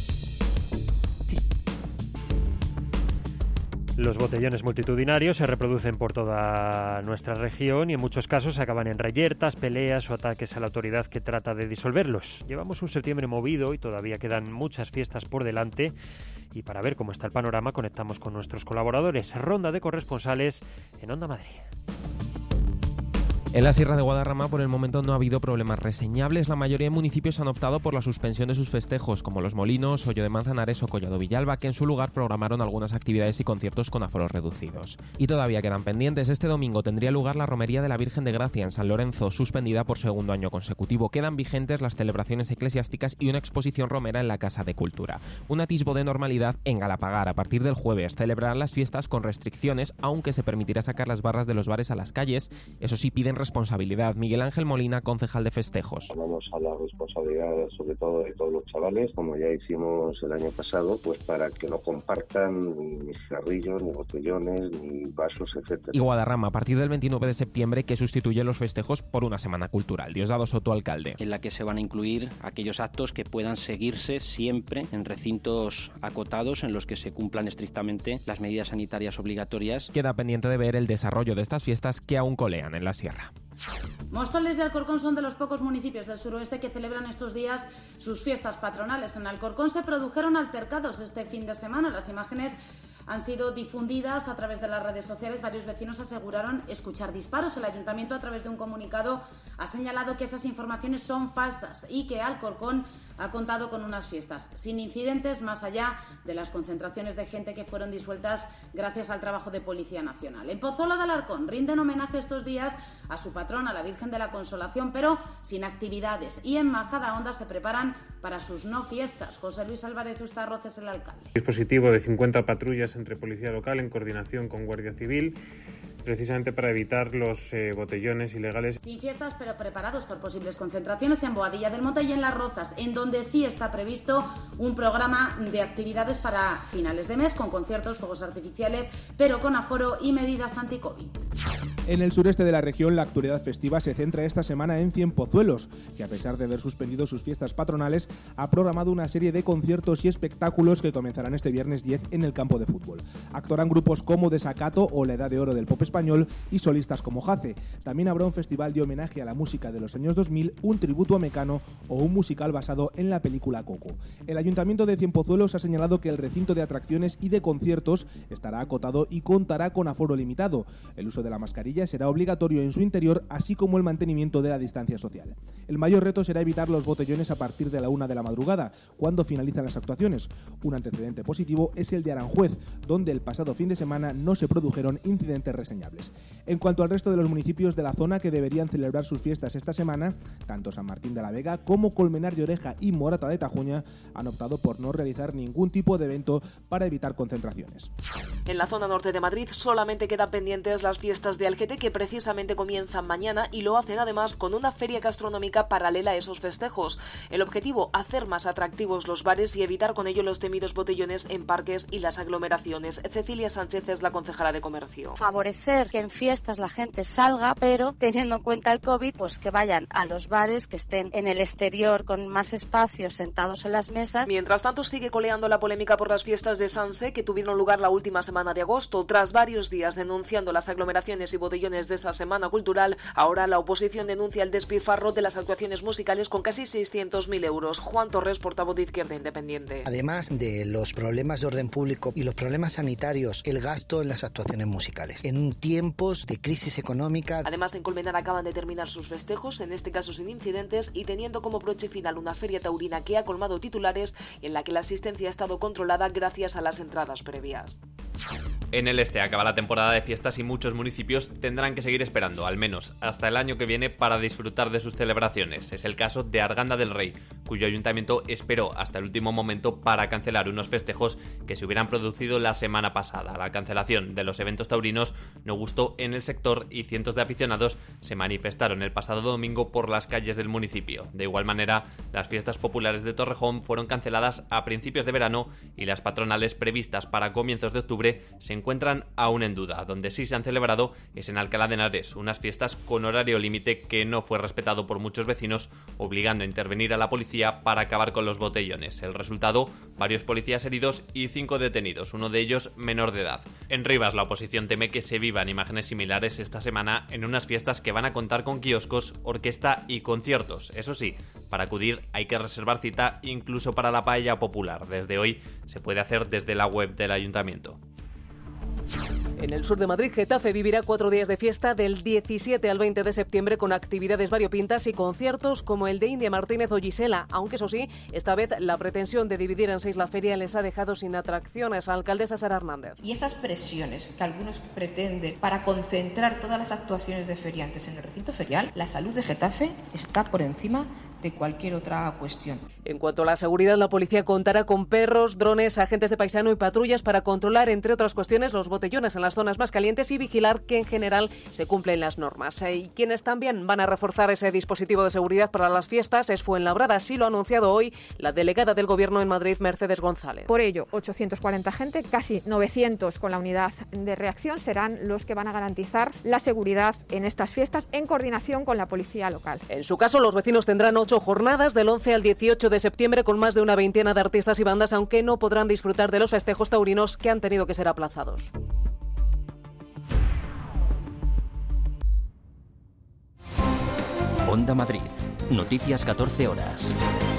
Los botellones multitudinarios se reproducen por toda nuestra región y en muchos casos acaban en reyertas, peleas o ataques a la autoridad que trata de disolverlos. Llevamos un septiembre movido y todavía quedan muchas fiestas por delante. Y para ver cómo está el panorama conectamos con nuestros colaboradores. Ronda de corresponsales en Onda Madrid. En la Sierra de Guadarrama por el momento no ha habido problemas reseñables. La mayoría de municipios han optado por la suspensión de sus festejos, como Los Molinos, Hoyo de Manzanares o Collado Villalba, que en su lugar programaron algunas actividades y conciertos con aforos reducidos. Y todavía quedan pendientes. Este domingo tendría lugar la Romería de la Virgen de Gracia en San Lorenzo, suspendida por segundo año consecutivo. Quedan vigentes las celebraciones eclesiásticas y una exposición romera en la Casa de Cultura. Un atisbo de normalidad en Galapagar. A partir del jueves celebrarán las fiestas con restricciones, aunque se permitirá sacar las barras de los bares a las calles. Eso sí, piden responsabilidad. Miguel Ángel Molina, concejal de festejos. Vamos a la responsabilidad sobre todo de todos los chavales, como ya hicimos el año pasado, pues para que no compartan ni cigarrillos, ni botellones, ni vasos, etcétera. Y Guadarrama, a partir del 29 de septiembre, que sustituye los festejos por una semana cultural. Diosdado Soto, alcalde. En la que se van a incluir aquellos actos que puedan seguirse siempre en recintos acotados en los que se cumplan estrictamente las medidas sanitarias obligatorias. Queda pendiente de ver el desarrollo de estas fiestas que aún colean en la sierra. Móstoles y Alcorcón son de los pocos municipios del suroeste que celebran estos días sus fiestas patronales. En Alcorcón se produjeron altercados este fin de semana. Las imágenes han sido difundidas a través de las redes sociales. Varios vecinos aseguraron escuchar disparos. El ayuntamiento, a través de un comunicado, ha señalado que esas informaciones son falsas y que Alcorcón ha contado con unas fiestas sin incidentes, más allá de las concentraciones de gente que fueron disueltas gracias al trabajo de Policía Nacional. En Pozuelo de Alarcón rinden homenaje estos días a su patrona, la Virgen de la Consolación, pero sin actividades. Y en Majadahonda se preparan para sus no fiestas. José Luis Álvarez Ustarroz es el alcalde. Dispositivo de 50 patrullas entre Policía Local en coordinación con Guardia Civil, precisamente para evitar los botellones ilegales. Sin fiestas, pero preparados por posibles concentraciones en Boadilla del Monte y en Las Rozas, en donde sí está previsto un programa de actividades para finales de mes, con conciertos, fuegos artificiales, pero con aforo y medidas anti-COVID. En el sureste de la región, la actualidad festiva se centra esta semana en Cienpozuelos, que a pesar de haber suspendido sus fiestas patronales, ha programado una serie de conciertos y espectáculos que comenzarán este viernes 10 en el campo de fútbol. Actuarán grupos como Desacato o La Edad de Oro del Pop Español y solistas como Jace. También habrá un festival de homenaje a la música de los años 2000, un tributo a Mecano o un musical basado en la película Coco. El Ayuntamiento de Cienpozuelos ha señalado que el recinto de atracciones y de conciertos estará acotado y contará con aforo limitado. El uso de la mascarilla será obligatorio en su interior, así como el mantenimiento de la distancia social. El mayor reto será evitar los botellones a partir de la 1 de la madrugada, cuando finalizan las actuaciones. Un antecedente positivo es el de Aranjuez, donde el pasado fin de semana no se produjeron incidentes reseñables. En cuanto al resto de los municipios de la zona que deberían celebrar sus fiestas esta semana, tanto San Martín de la Vega como Colmenar de Oreja y Morata de Tajuña han optado por no realizar ningún tipo de evento para evitar concentraciones. En la zona norte de Madrid solamente quedan pendientes las fiestas de Algete, que precisamente comienzan mañana, y lo hacen además con una feria gastronómica paralela a esos festejos. El objetivo, hacer más atractivos los bares y evitar con ello los temidos botellones en parques y las aglomeraciones. Cecilia Sánchez es la concejala de Comercio. Favorecer que en fiestas la gente salga, pero teniendo en cuenta el COVID, pues que vayan a los bares, que estén en el exterior con más espacios, sentados en las mesas. Mientras tanto, sigue coleando la polémica por las fiestas de Sanse, que tuvieron lugar la última semana de agosto. Tras varios días denunciando las aglomeraciones y botellones botellones de esta semana cultural, ahora la oposición denuncia el despilfarro de las actuaciones musicales con casi 600.000 euros. Juan Torres, portavoz de Izquierda Independiente. Además de los problemas de orden público y los problemas sanitarios, el gasto en las actuaciones musicales, en tiempos de crisis económica. Además, en Colmenar acaban de terminar sus festejos, en este caso sin incidentes, y teniendo como broche final una feria taurina que ha colmado titulares y en la que la asistencia ha estado controlada gracias a las entradas previas. En el este acaba la temporada de fiestas y muchos municipios tendrán que seguir esperando, al menos hasta el año que viene, para disfrutar de sus celebraciones. Es el caso de Arganda del Rey, cuyo ayuntamiento esperó hasta el último momento para cancelar unos festejos que se hubieran producido la semana pasada. La cancelación de los eventos taurinos no gustó en el sector y cientos de aficionados se manifestaron el pasado domingo por las calles del municipio. De igual manera, las fiestas populares de Torrejón fueron canceladas a principios de verano y las patronales previstas para comienzos de octubre se encuentran aún en duda. Donde sí se han celebrado es en Alcalá de Henares, unas fiestas con horario límite que no fue respetado por muchos vecinos, obligando a intervenir a la policía para acabar con los botellones. El resultado, varios policías heridos y 5 detenidos, uno de ellos menor de edad. En Rivas, la oposición teme que se vivan imágenes similares esta semana en unas fiestas que van a contar con kioscos, orquesta y conciertos. Eso sí, para acudir hay que reservar cita incluso para la paella popular. Desde hoy se puede hacer desde la web del ayuntamiento. En el sur de Madrid, Getafe vivirá 4 días de fiesta del 17 al 20 de septiembre con actividades variopintas y conciertos como el de India Martínez o Gisela, aunque eso sí, esta vez la pretensión de dividir en 6 la feria les ha dejado sin atracciones. Alcaldesa Sara Hernández. Y esas presiones que algunos pretenden para concentrar todas las actuaciones de feriantes en el recinto ferial, la salud de Getafe está por encima de cualquier otra cuestión. En cuanto a la seguridad, la policía contará con perros, drones, agentes de paisano y patrullas para controlar, entre otras cuestiones, los botellones en las zonas más calientes y vigilar que en general se cumplen las normas. Y quienes también van a reforzar ese dispositivo de seguridad para las fiestas es Fuenlabrada. Así lo ha anunciado hoy la delegada del Gobierno en Madrid, Mercedes González. Por ello, 840 agentes, casi 900 con la unidad de reacción, serán los que van a garantizar la seguridad en estas fiestas en coordinación con la policía local. En su caso, los vecinos tendrán 8 jornadas del 11 al 18 de septiembre con más de una veintena de artistas y bandas, aunque no podrán disfrutar de los festejos taurinos que han tenido que ser aplazados. Onda Madrid. Noticias 14 horas.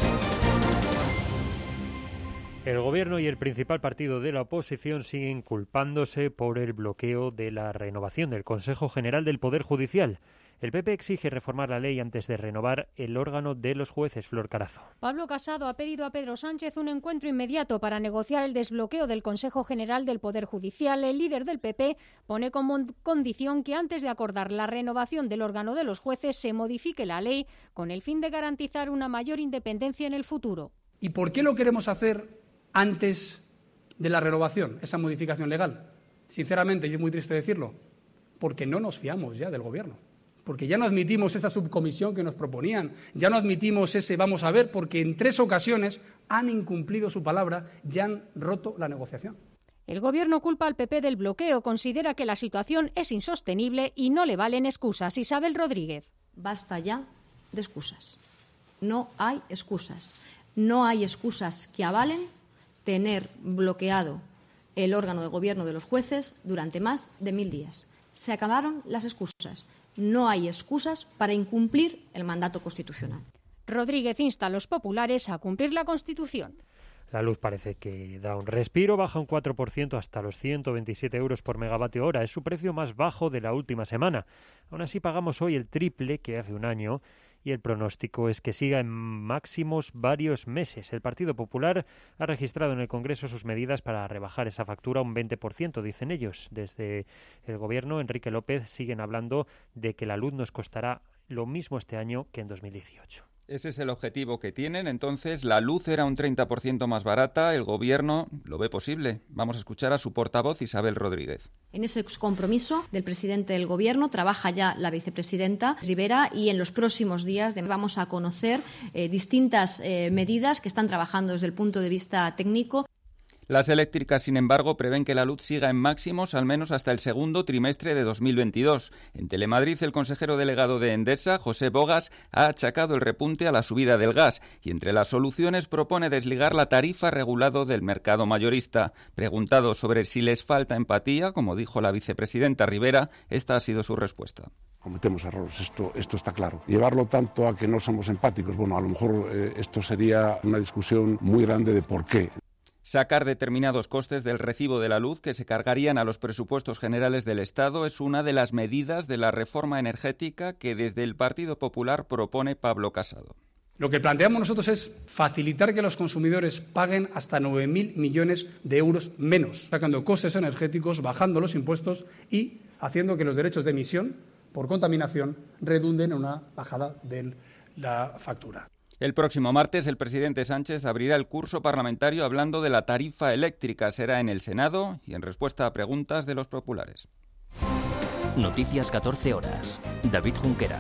El Gobierno y el principal partido de la oposición siguen culpándose por el bloqueo de la renovación del Consejo General del Poder Judicial. El PP exige reformar la ley antes de renovar el órgano de los jueces. Flor Carazo. Pablo Casado ha pedido a Pedro Sánchez un encuentro inmediato para negociar el desbloqueo del Consejo General del Poder Judicial. El líder del PP pone como condición que antes de acordar la renovación del órgano de los jueces se modifique la ley con el fin de garantizar una mayor independencia en el futuro. ¿Y por qué lo queremos hacer antes de la renovación, esa modificación legal? Sinceramente, y es muy triste decirlo, porque no nos fiamos ya del Gobierno. Porque ya no admitimos esa subcomisión que nos proponían, ya no admitimos ese vamos a ver, porque en 3 ocasiones han incumplido su palabra y han roto la negociación. El Gobierno culpa al PP del bloqueo, considera que la situación es insostenible y no le valen excusas. Isabel Rodríguez. Basta ya de excusas. No hay excusas. No hay excusas que avalen tener bloqueado el órgano de gobierno de los jueces durante más de 1000 días. Se acabaron las excusas. No hay excusas para incumplir el mandato constitucional. Rodríguez insta a los populares a cumplir la Constitución. La luz parece que da un respiro, baja un 4% hasta los 127 euros por megavatio hora. Es su precio más bajo de la última semana. Aún así pagamos hoy el triple que hace un año y el pronóstico es que siga en máximos varios meses. El Partido Popular ha registrado en el Congreso sus medidas para rebajar esa factura un 20%, dicen ellos. Desde el Gobierno, Enrique López, siguen hablando de que la luz nos costará lo mismo este año que en 2018. Ese es el objetivo que tienen. Entonces, la luz era un 30% más barata. El Gobierno lo ve posible. Vamos a escuchar a su portavoz, Isabel Rodríguez. En ese compromiso del presidente del Gobierno trabaja ya la vicepresidenta Rivera y en los próximos días vamos a conocer distintas medidas que están trabajando desde el punto de vista técnico. Las eléctricas, sin embargo, prevén que la luz siga en máximos al menos hasta el segundo trimestre de 2022. En Telemadrid, el consejero delegado de Endesa, José Bogas, ha achacado el repunte a la subida del gas y entre las soluciones propone desligar la tarifa regulada del mercado mayorista. Preguntado sobre si les falta empatía, como dijo la vicepresidenta Rivera, esta ha sido su respuesta. Cometemos errores, esto está claro. Llevarlo tanto a que no somos empáticos, bueno, a lo mejor esto sería una discusión muy grande de por qué. Sacar determinados costes del recibo de la luz que se cargarían a los presupuestos generales del Estado es una de las medidas de la reforma energética que desde el Partido Popular propone Pablo Casado. Lo que planteamos nosotros es facilitar que los consumidores paguen hasta 9.000 millones de euros menos, sacando costes energéticos, bajando los impuestos y haciendo que los derechos de emisión por contaminación redunden en una bajada de la factura. El próximo martes, el presidente Sánchez abrirá el curso parlamentario hablando de la tarifa eléctrica. Será en el Senado y en respuesta a preguntas de los populares. Noticias 14 horas. David Junquera.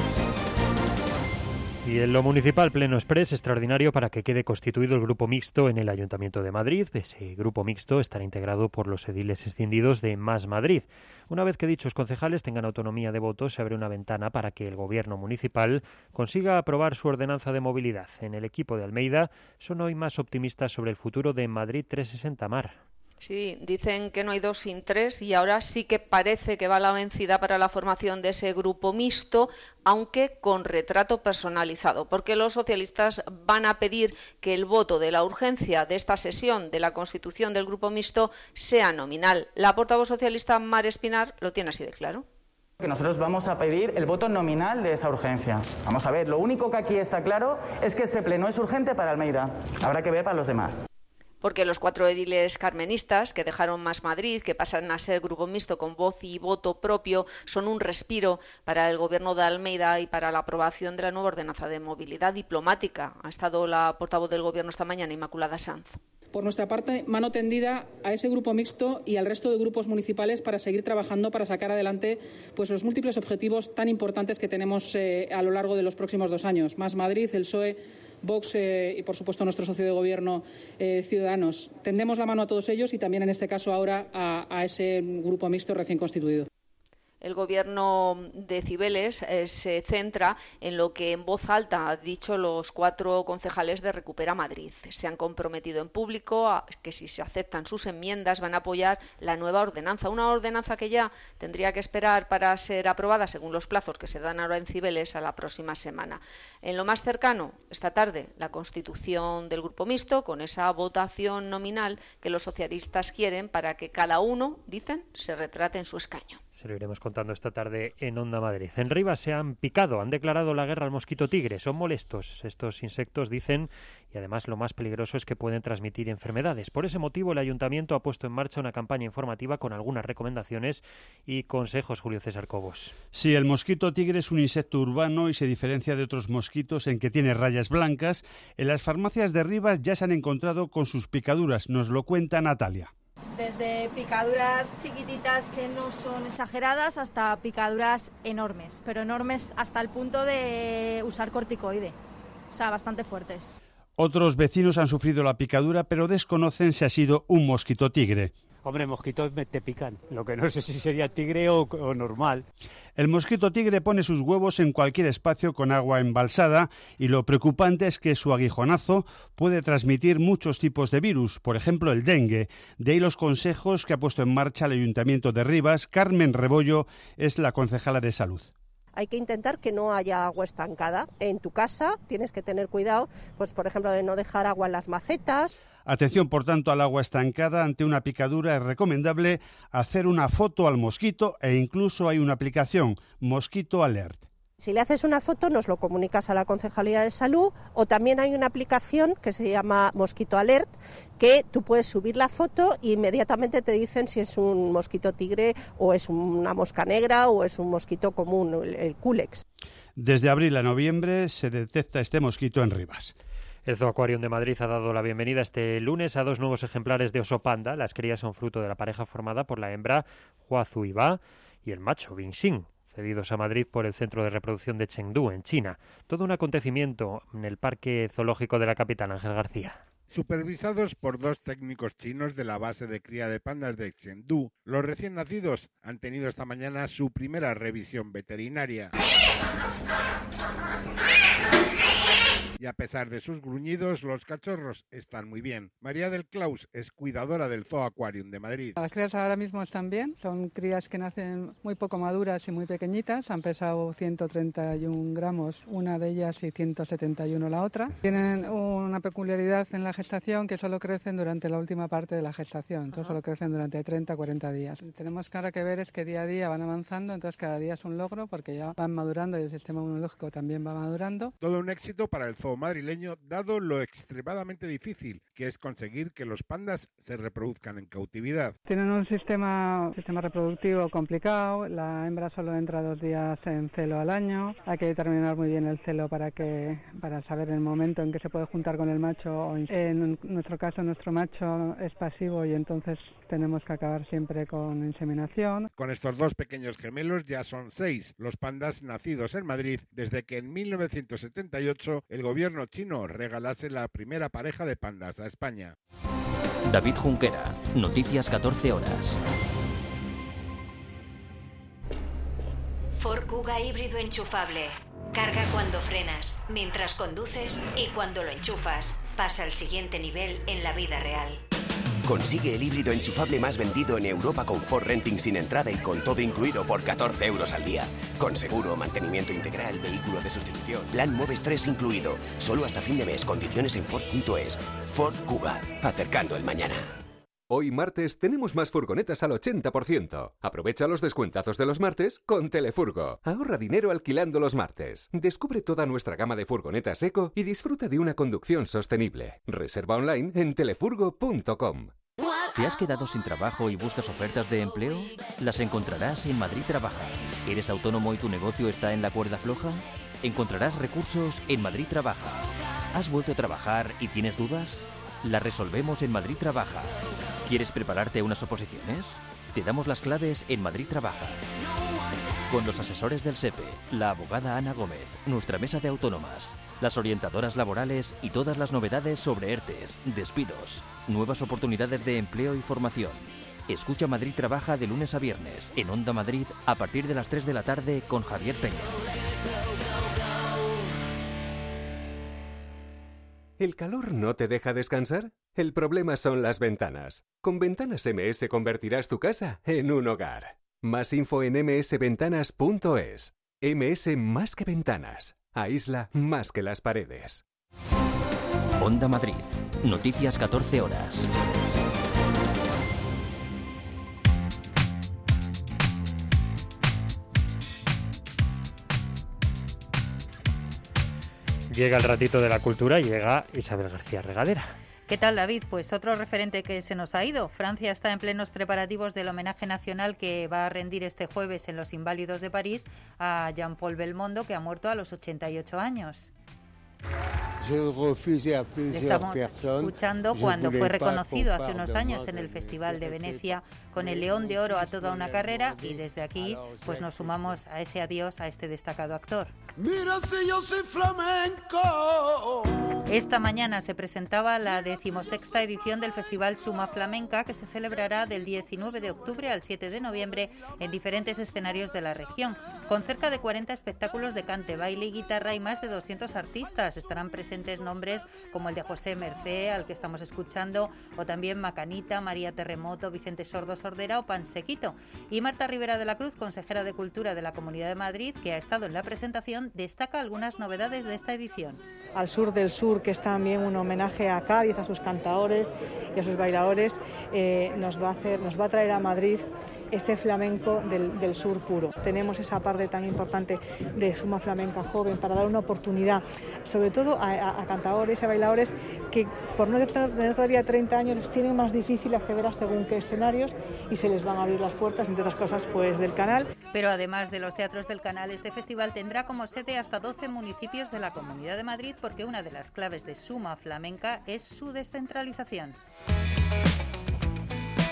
Y en lo municipal, pleno exprés extraordinario para que quede constituido el grupo mixto en el Ayuntamiento de Madrid. Ese grupo mixto estará integrado por los ediles escindidos de Más Madrid. Una vez que dichos concejales tengan autonomía de voto, se abre una ventana para que el gobierno municipal consiga aprobar su ordenanza de movilidad. En el equipo de Almeida son hoy más optimistas sobre el futuro de Madrid 360 Mar. Sí, dicen que no hay dos sin tres y ahora sí que parece que va la vencida para la formación de ese grupo mixto, aunque con retrato personalizado, porque los socialistas van a pedir que el voto de la urgencia de esta sesión de la constitución del grupo mixto sea nominal. La portavoz socialista Mar Espinar lo tiene así de claro. Que nosotros vamos a pedir el voto nominal de esa urgencia. Vamos a ver, lo único que aquí está claro es que este pleno es urgente para Almeida. Habrá que ver para los demás. Porque los 4 ediles carmenistas que dejaron Más Madrid, que pasan a ser grupo mixto con voz y voto propio, son un respiro para el gobierno de Almeida y para la aprobación de la nueva ordenanza de movilidad diplomática. Ha estado la portavoz del gobierno esta mañana, Inmaculada Sanz. Por nuestra parte, mano tendida a ese grupo mixto y al resto de grupos municipales para seguir trabajando para sacar adelante pues los múltiples objetivos tan importantes que tenemos a lo largo de los próximos 2 años. Más Madrid, el PSOE, Vox y, por supuesto, nuestro socio de gobierno, Ciudadanos. Tendemos la mano a todos ellos y también, en este caso, ahora a ese grupo mixto recién constituido. El gobierno de Cibeles se centra en lo que en voz alta han dicho los 4 concejales de Recupera Madrid. Se han comprometido en público a que si se aceptan sus enmiendas van a apoyar la nueva ordenanza. Una ordenanza que ya tendría que esperar para ser aprobada según los plazos que se dan ahora en Cibeles a la próxima semana. En lo más cercano, esta tarde, la constitución del grupo mixto con esa votación nominal que los socialistas quieren para que cada uno, dicen, se retrate en su escaño. Se lo iremos contando esta tarde en Onda Madrid. En Rivas se han picado, han declarado la guerra al mosquito tigre. Son molestos estos insectos, dicen, y además lo más peligroso es que pueden transmitir enfermedades. Por ese motivo, el Ayuntamiento ha puesto en marcha una campaña informativa con algunas recomendaciones y consejos. Julio César Cobos. Sí, el mosquito tigre es un insecto urbano y se diferencia de otros mosquitos en que tiene rayas blancas. En las farmacias de Rivas ya se han encontrado con sus picaduras. Nos lo cuenta Natalia. Desde picaduras chiquititas que no son exageradas hasta picaduras enormes, pero enormes hasta el punto de usar corticoide, o sea, bastante fuertes. Otros vecinos han sufrido la picadura, pero desconocen si ha sido un mosquito tigre. Hombre, mosquitos te pican, lo que no sé si sería tigre o normal. El mosquito tigre pone sus huevos en cualquier espacio con agua embalsada y lo preocupante es que su aguijonazo puede transmitir muchos tipos de virus, por ejemplo el dengue. De ahí los consejos que ha puesto en marcha el Ayuntamiento de Rivas. Carmen Rebollo es la concejala de Salud. Hay que intentar que no haya agua estancada. En tu casa tienes que tener cuidado, pues por ejemplo, de no dejar agua en las macetas. Atención, por tanto, al agua estancada. Ante una picadura es recomendable hacer una foto al mosquito e incluso hay una aplicación, Mosquito Alert. Si le haces una foto, nos lo comunicas a la Concejalía de Salud, o también hay una aplicación que se llama Mosquito Alert, que tú puedes subir la foto e inmediatamente te dicen si es un mosquito tigre o es una mosca negra o es un mosquito común, el Culex. Desde abril a noviembre se detecta este mosquito en Rivas. El Zooaquarium de Madrid ha dado la bienvenida este lunes a 2 nuevos ejemplares de oso panda. Las crías son fruto de la pareja formada por la hembra Huazuiba y el macho Bingxing, cedidos a Madrid por el Centro de Reproducción de Chengdu, en China. Todo un acontecimiento en el Parque Zoológico de la capital, Ángel García. supervisados por 2 técnicos chinos de la base de cría de pandas de Chengdu. Los recién nacidos han tenido esta mañana su primera revisión veterinaria. Y a pesar de sus gruñidos, los cachorros están muy bien. María del Claus es cuidadora del Zoo Aquarium de Madrid. Las crías ahora mismo están bien, son crías que nacen muy poco maduras y muy pequeñitas, han pesado 131 gramos una de ellas y 171 la otra. Tienen una peculiaridad en la gestación que solo crecen durante la última parte de la gestación, entonces solo crecen durante 30 a 40 días. Tenemos que ver es que día a día van avanzando, entonces cada día es un logro porque ya van madurando y el sistema inmunológico también va madurando. Todo un éxito para el zoo madrileño, dado lo extremadamente difícil que es conseguir que los pandas se reproduzcan en cautividad. Tienen un sistema reproductivo complicado, la hembra solo entra 2 días en celo al año, hay que determinar muy bien el celo para saber el momento en que se puede juntar con el macho. En nuestro caso, nuestro macho es pasivo y entonces tenemos que acabar siempre con inseminación. Con estos 2 pequeños gemelos ya son 6 los pandas nacidos en Madrid desde que en 1978 el gobierno chino regalase la primera pareja de pandas a España. David Junquera, Noticias 14 horas. Ford Kuga híbrido enchufable. Carga cuando frenas, mientras conduces y cuando lo enchufas. Pasa al siguiente nivel en la vida real. Consigue el híbrido enchufable más vendido en Europa con Ford Renting sin entrada y con todo incluido por 14 euros al día. Con seguro, mantenimiento integral, vehículo de sustitución, plan Moves 3 incluido. Solo hasta fin de mes. Condiciones en Ford.es. Ford Kuga. Acercando el mañana. Hoy martes tenemos más furgonetas al 80%. Aprovecha los descuentazos de los martes con Telefurgo. Ahorra dinero alquilando los martes. Descubre toda nuestra gama de furgonetas eco y disfruta de una conducción sostenible. Reserva online en telefurgo.com. ¿Te has quedado sin trabajo y buscas ofertas de empleo? Las encontrarás en Madrid Trabaja. ¿Eres autónomo y tu negocio está en la cuerda floja? Encontrarás recursos en Madrid Trabaja. ¿Has vuelto a trabajar y tienes dudas? Las resolvemos en Madrid Trabaja. ¿Quieres prepararte a unas oposiciones? Te damos las claves en Madrid Trabaja. Con los asesores del SEPE, la abogada Ana Gómez, nuestra mesa de autónomas, las orientadoras laborales y todas las novedades sobre ERTES, despidos, nuevas oportunidades de empleo y formación. Escucha Madrid Trabaja de lunes a viernes en Onda Madrid a partir de las 3 de la tarde con Javier Peña. ¿El calor no te deja descansar? El problema son las ventanas. Con Ventanas MS convertirás tu casa en un hogar. Más info en msventanas.es. MS más que ventanas. Aísla más que las paredes. Onda Madrid. Noticias 14 horas. Llega el ratito de la cultura y llega Isabel García Regalera. ¿Qué tal, David? Pues otro referente que se nos ha ido. Francia está en plenos preparativos del homenaje nacional que va a rendir este jueves en Los Inválidos de París a Jean-Paul Belmondo, que ha muerto a los 88 años. Le estamos escuchando cuando fue reconocido hace unos años en el Festival de Venecia con el León de Oro a toda una carrera, y desde aquí pues nos sumamos a ese adiós a este destacado actor. Mira si yo soy flamenco. Esta mañana se presentaba la 16ª edición del Festival Suma Flamenca, que se celebrará del 19 de octubre al 7 de noviembre en diferentes escenarios de la región, con cerca de 40 espectáculos de cante, baile y guitarra y más de 200 artistas. Estarán presentes nombres como el de José Mercé, al que estamos escuchando, o también Macanita, María Terremoto, Vicente Sordo Sordera o Pansequito. Y Marta Rivera de la Cruz, consejera de Cultura de la Comunidad de Madrid, que ha estado en la presentación, destaca algunas novedades de esta edición. Al sur del sur, que es también un homenaje a Cádiz, a sus cantadores y a sus bailadores, nos va a traer a Madrid ese flamenco del sur puro. Tenemos esa parte tan importante de Suma Flamenca joven para dar una oportunidad, sobre todo a cantadores y a bailadores que por no tener todavía 30 años les tienen más difícil acceder a según qué escenarios, y se les van a abrir las puertas, entre otras cosas, pues del Canal. Pero además de los teatros del Canal, este festival tendrá como sede hasta 12 municipios de la Comunidad de Madrid, porque una de las claves de Suma Flamenca es su descentralización.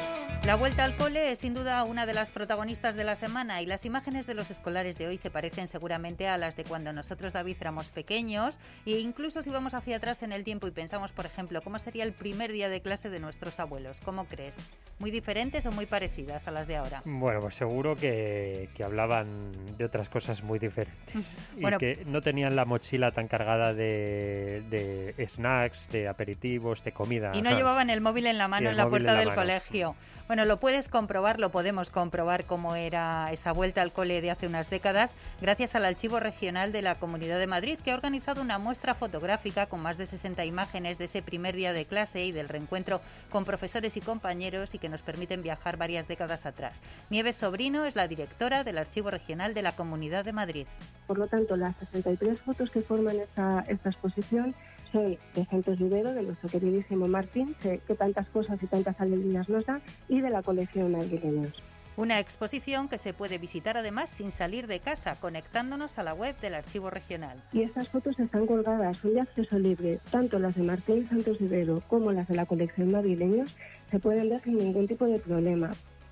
La vuelta al cole es sin duda una de las protagonistas de la semana y las imágenes de los escolares de hoy se parecen seguramente a las de cuando nosotros, David, éramos pequeños, e incluso si vamos hacia atrás en el tiempo y pensamos, por ejemplo, cómo sería el primer día de clase de nuestros abuelos. ¿Cómo crees? ¿Muy diferentes o muy parecidas a las de ahora? Bueno, pues seguro que hablaban de otras cosas muy diferentes y que no tenían la mochila tan cargada de snacks, de aperitivos, de comida. Y no llevaban el móvil en la mano en la puerta del colegio. Bueno, lo podemos comprobar cómo era esa vuelta al cole de hace unas décadas gracias al Archivo Regional de la Comunidad de Madrid, que ha organizado una muestra fotográfica con más de 60 imágenes de ese primer día de clase y del reencuentro con profesores y compañeros y que nos permiten viajar varias décadas atrás. Nieves Sobrino es la directora del Archivo Regional de la Comunidad de Madrid. Por lo tanto, las 63 fotos que forman esta exposición son de Santos Vivero, de nuestro queridísimo Martín, que tantas cosas y tantas alegrías nos da, y de la colección Madrileños. Una exposición que se puede visitar además sin salir de casa, conectándonos a la web del Archivo Regional. Y estas fotos están colgadas, son de acceso libre, tanto las de Martín Santos Vivero como las de la colección Madrileños, se pueden ver sin ningún tipo de problema.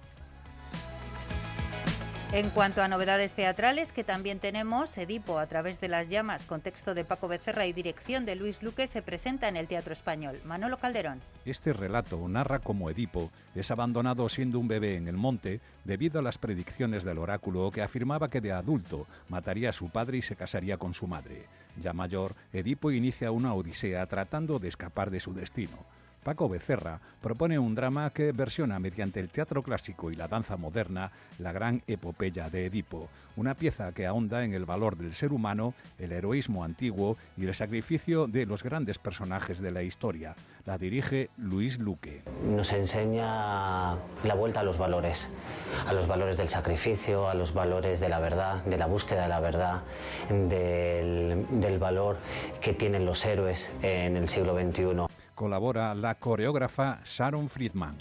En cuanto a novedades teatrales, que también tenemos, Edipo a través de las llamas, con texto de Paco Becerra y dirección de Luis Luque, se presenta en el Teatro Español. Manolo Calderón. Este relato narra cómo Edipo es abandonado siendo un bebé en el monte debido a las predicciones del oráculo que afirmaba que de adulto mataría a su padre y se casaría con su madre. Ya mayor, Edipo inicia una odisea tratando de escapar de su destino. Paco Becerra propone un drama que versiona mediante el teatro clásico y la danza moderna la gran epopeya de Edipo, una pieza que ahonda en el valor del ser humano, el heroísmo antiguo y el sacrificio de los grandes personajes de la historia. La dirige Luis Luque. Nos enseña la vuelta a los valores del sacrificio, a los valores de la verdad, de la búsqueda de la verdad, del valor que tienen los héroes en el siglo XXI. Colabora la coreógrafa Sharon Friedman.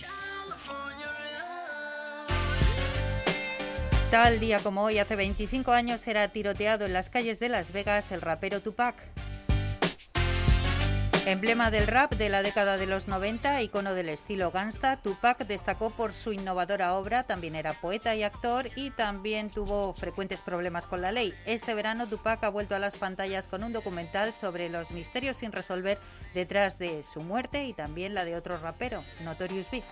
Tal día como hoy, hace 25 años, era tiroteado en las calles de Las Vegas el rapero Tupac. Emblema del rap de la década de los 90, icono del estilo gangsta, Tupac destacó por su innovadora obra, también era poeta y actor y también tuvo frecuentes problemas con la ley. Este verano Tupac ha vuelto a las pantallas con un documental sobre los misterios sin resolver detrás de su muerte y también la de otro rapero, Notorious Big.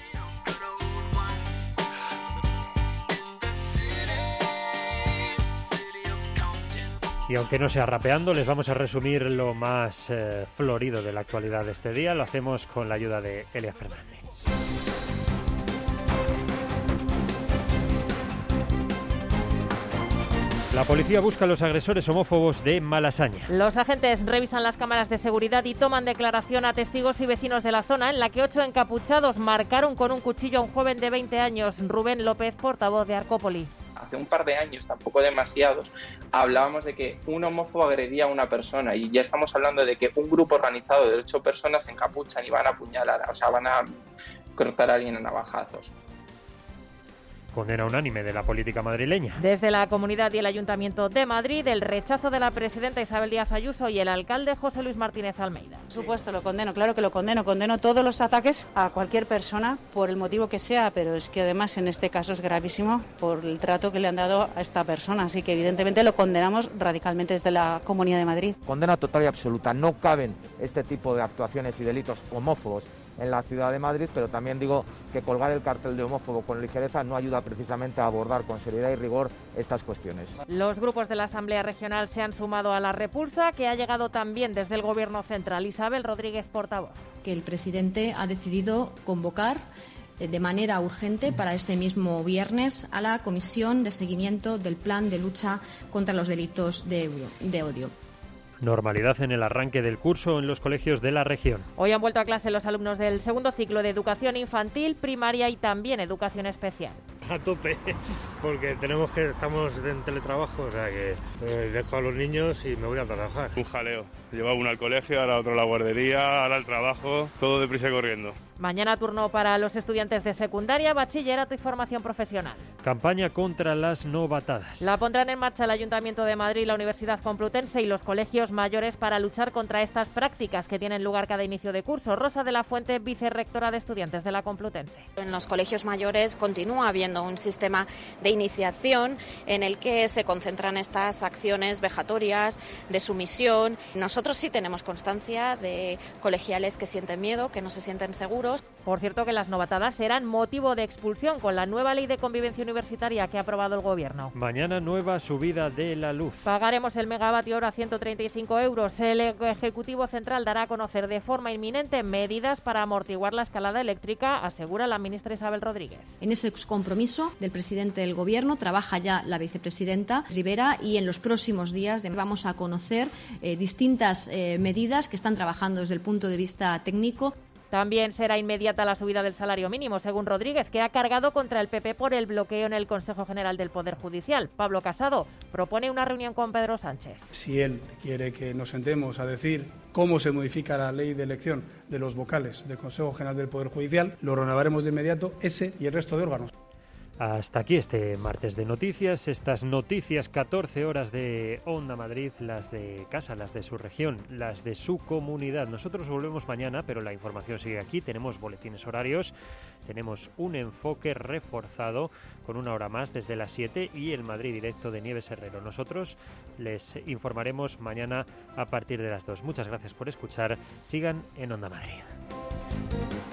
Y aunque no sea rapeando, les vamos a resumir lo más florido de la actualidad de este día. Lo hacemos con la ayuda de Elia Fernández. La policía busca a los agresores homófobos de Malasaña. Los agentes revisan las cámaras de seguridad y toman declaración a testigos y vecinos de la zona, en la que 8 encapuchados marcaron con un cuchillo a un joven de 20 años. Rubén López, portavoz de Arcópoli. Hace un par de años, tampoco demasiados, hablábamos de que un homófobo agredía a una persona y ya estamos hablando de que un grupo organizado de 8 personas se encapuchan y van a apuñalar, o sea, van a cortar a alguien a navajazos. Condena unánime de la política madrileña. Desde la Comunidad y el Ayuntamiento de Madrid, el rechazo de la presidenta Isabel Díaz Ayuso y el alcalde José Luis Martínez Almeida. Por supuesto, lo condeno, claro que lo condeno. Condeno todos los ataques a cualquier persona, por el motivo que sea, pero es que además en este caso es gravísimo por el trato que le han dado a esta persona. Así que evidentemente lo condenamos radicalmente desde la Comunidad de Madrid. Condena total y absoluta. No caben este tipo de actuaciones y delitos homófobos en la ciudad de Madrid, pero también digo que colgar el cartel de homófobo con ligereza no ayuda precisamente a abordar con seriedad y rigor estas cuestiones. Los grupos de la Asamblea Regional se han sumado a la repulsa, que ha llegado también desde el Gobierno central. Isabel Rodríguez, portavoz. Que el presidente ha decidido convocar de manera urgente para este mismo viernes a la Comisión de Seguimiento del Plan de Lucha contra los Delitos de Odio. Normalidad en el arranque del curso en los colegios de la región. Hoy han vuelto a clase los alumnos del segundo ciclo de educación infantil, primaria y también educación especial. A tope, porque estamos en teletrabajo, o sea que dejo a los niños y me voy a trabajar. Un jaleo. Lleva uno al colegio, ahora otro a la guardería, ahora al trabajo, todo deprisa y corriendo. Mañana turno para los estudiantes de secundaria, bachillerato y formación profesional. Campaña contra las novatadas. La pondrán en marcha el Ayuntamiento de Madrid, la Universidad Complutense y los colegios mayores para luchar contra estas prácticas que tienen lugar cada inicio de curso. Rosa de la Fuente, vicerrectora de estudiantes de la Complutense. En los colegios mayores continúa habiendo un sistema de iniciación en el que se concentran estas acciones vejatorias, de sumisión. Nosotros sí tenemos constancia de colegiales que sienten miedo, que no se sienten seguros. Por cierto, que las novatadas serán motivo de expulsión con la nueva ley de convivencia universitaria que ha aprobado el Gobierno. Mañana nueva subida de la luz. Pagaremos el megavatio hora a 135 euros. El Ejecutivo Central dará a conocer de forma inminente medidas para amortiguar la escalada eléctrica, asegura la ministra Isabel Rodríguez. En ese compromiso del presidente del Gobierno trabaja ya la vicepresidenta Rivera y en los próximos días vamos a conocer distintas medidas que están trabajando desde el punto de vista técnico. También será inmediata la subida del salario mínimo, según Rodríguez, que ha cargado contra el PP por el bloqueo en el Consejo General del Poder Judicial. Pablo Casado propone una reunión con Pedro Sánchez. Si él quiere que nos sentemos a decir cómo se modifica la ley de elección de los vocales del Consejo General del Poder Judicial, lo renovaremos de inmediato, ese y el resto de órganos. Hasta aquí este martes de noticias, estas noticias 14 horas de Onda Madrid, las de casa, las de su región, las de su comunidad. Nosotros volvemos mañana, pero la información sigue aquí, tenemos boletines horarios, tenemos un enfoque reforzado con una hora más desde las 7 y el Madrid Directo de Nieves Herrero. Nosotros les informaremos mañana a partir de las 2. Muchas gracias por escuchar, sigan en Onda Madrid.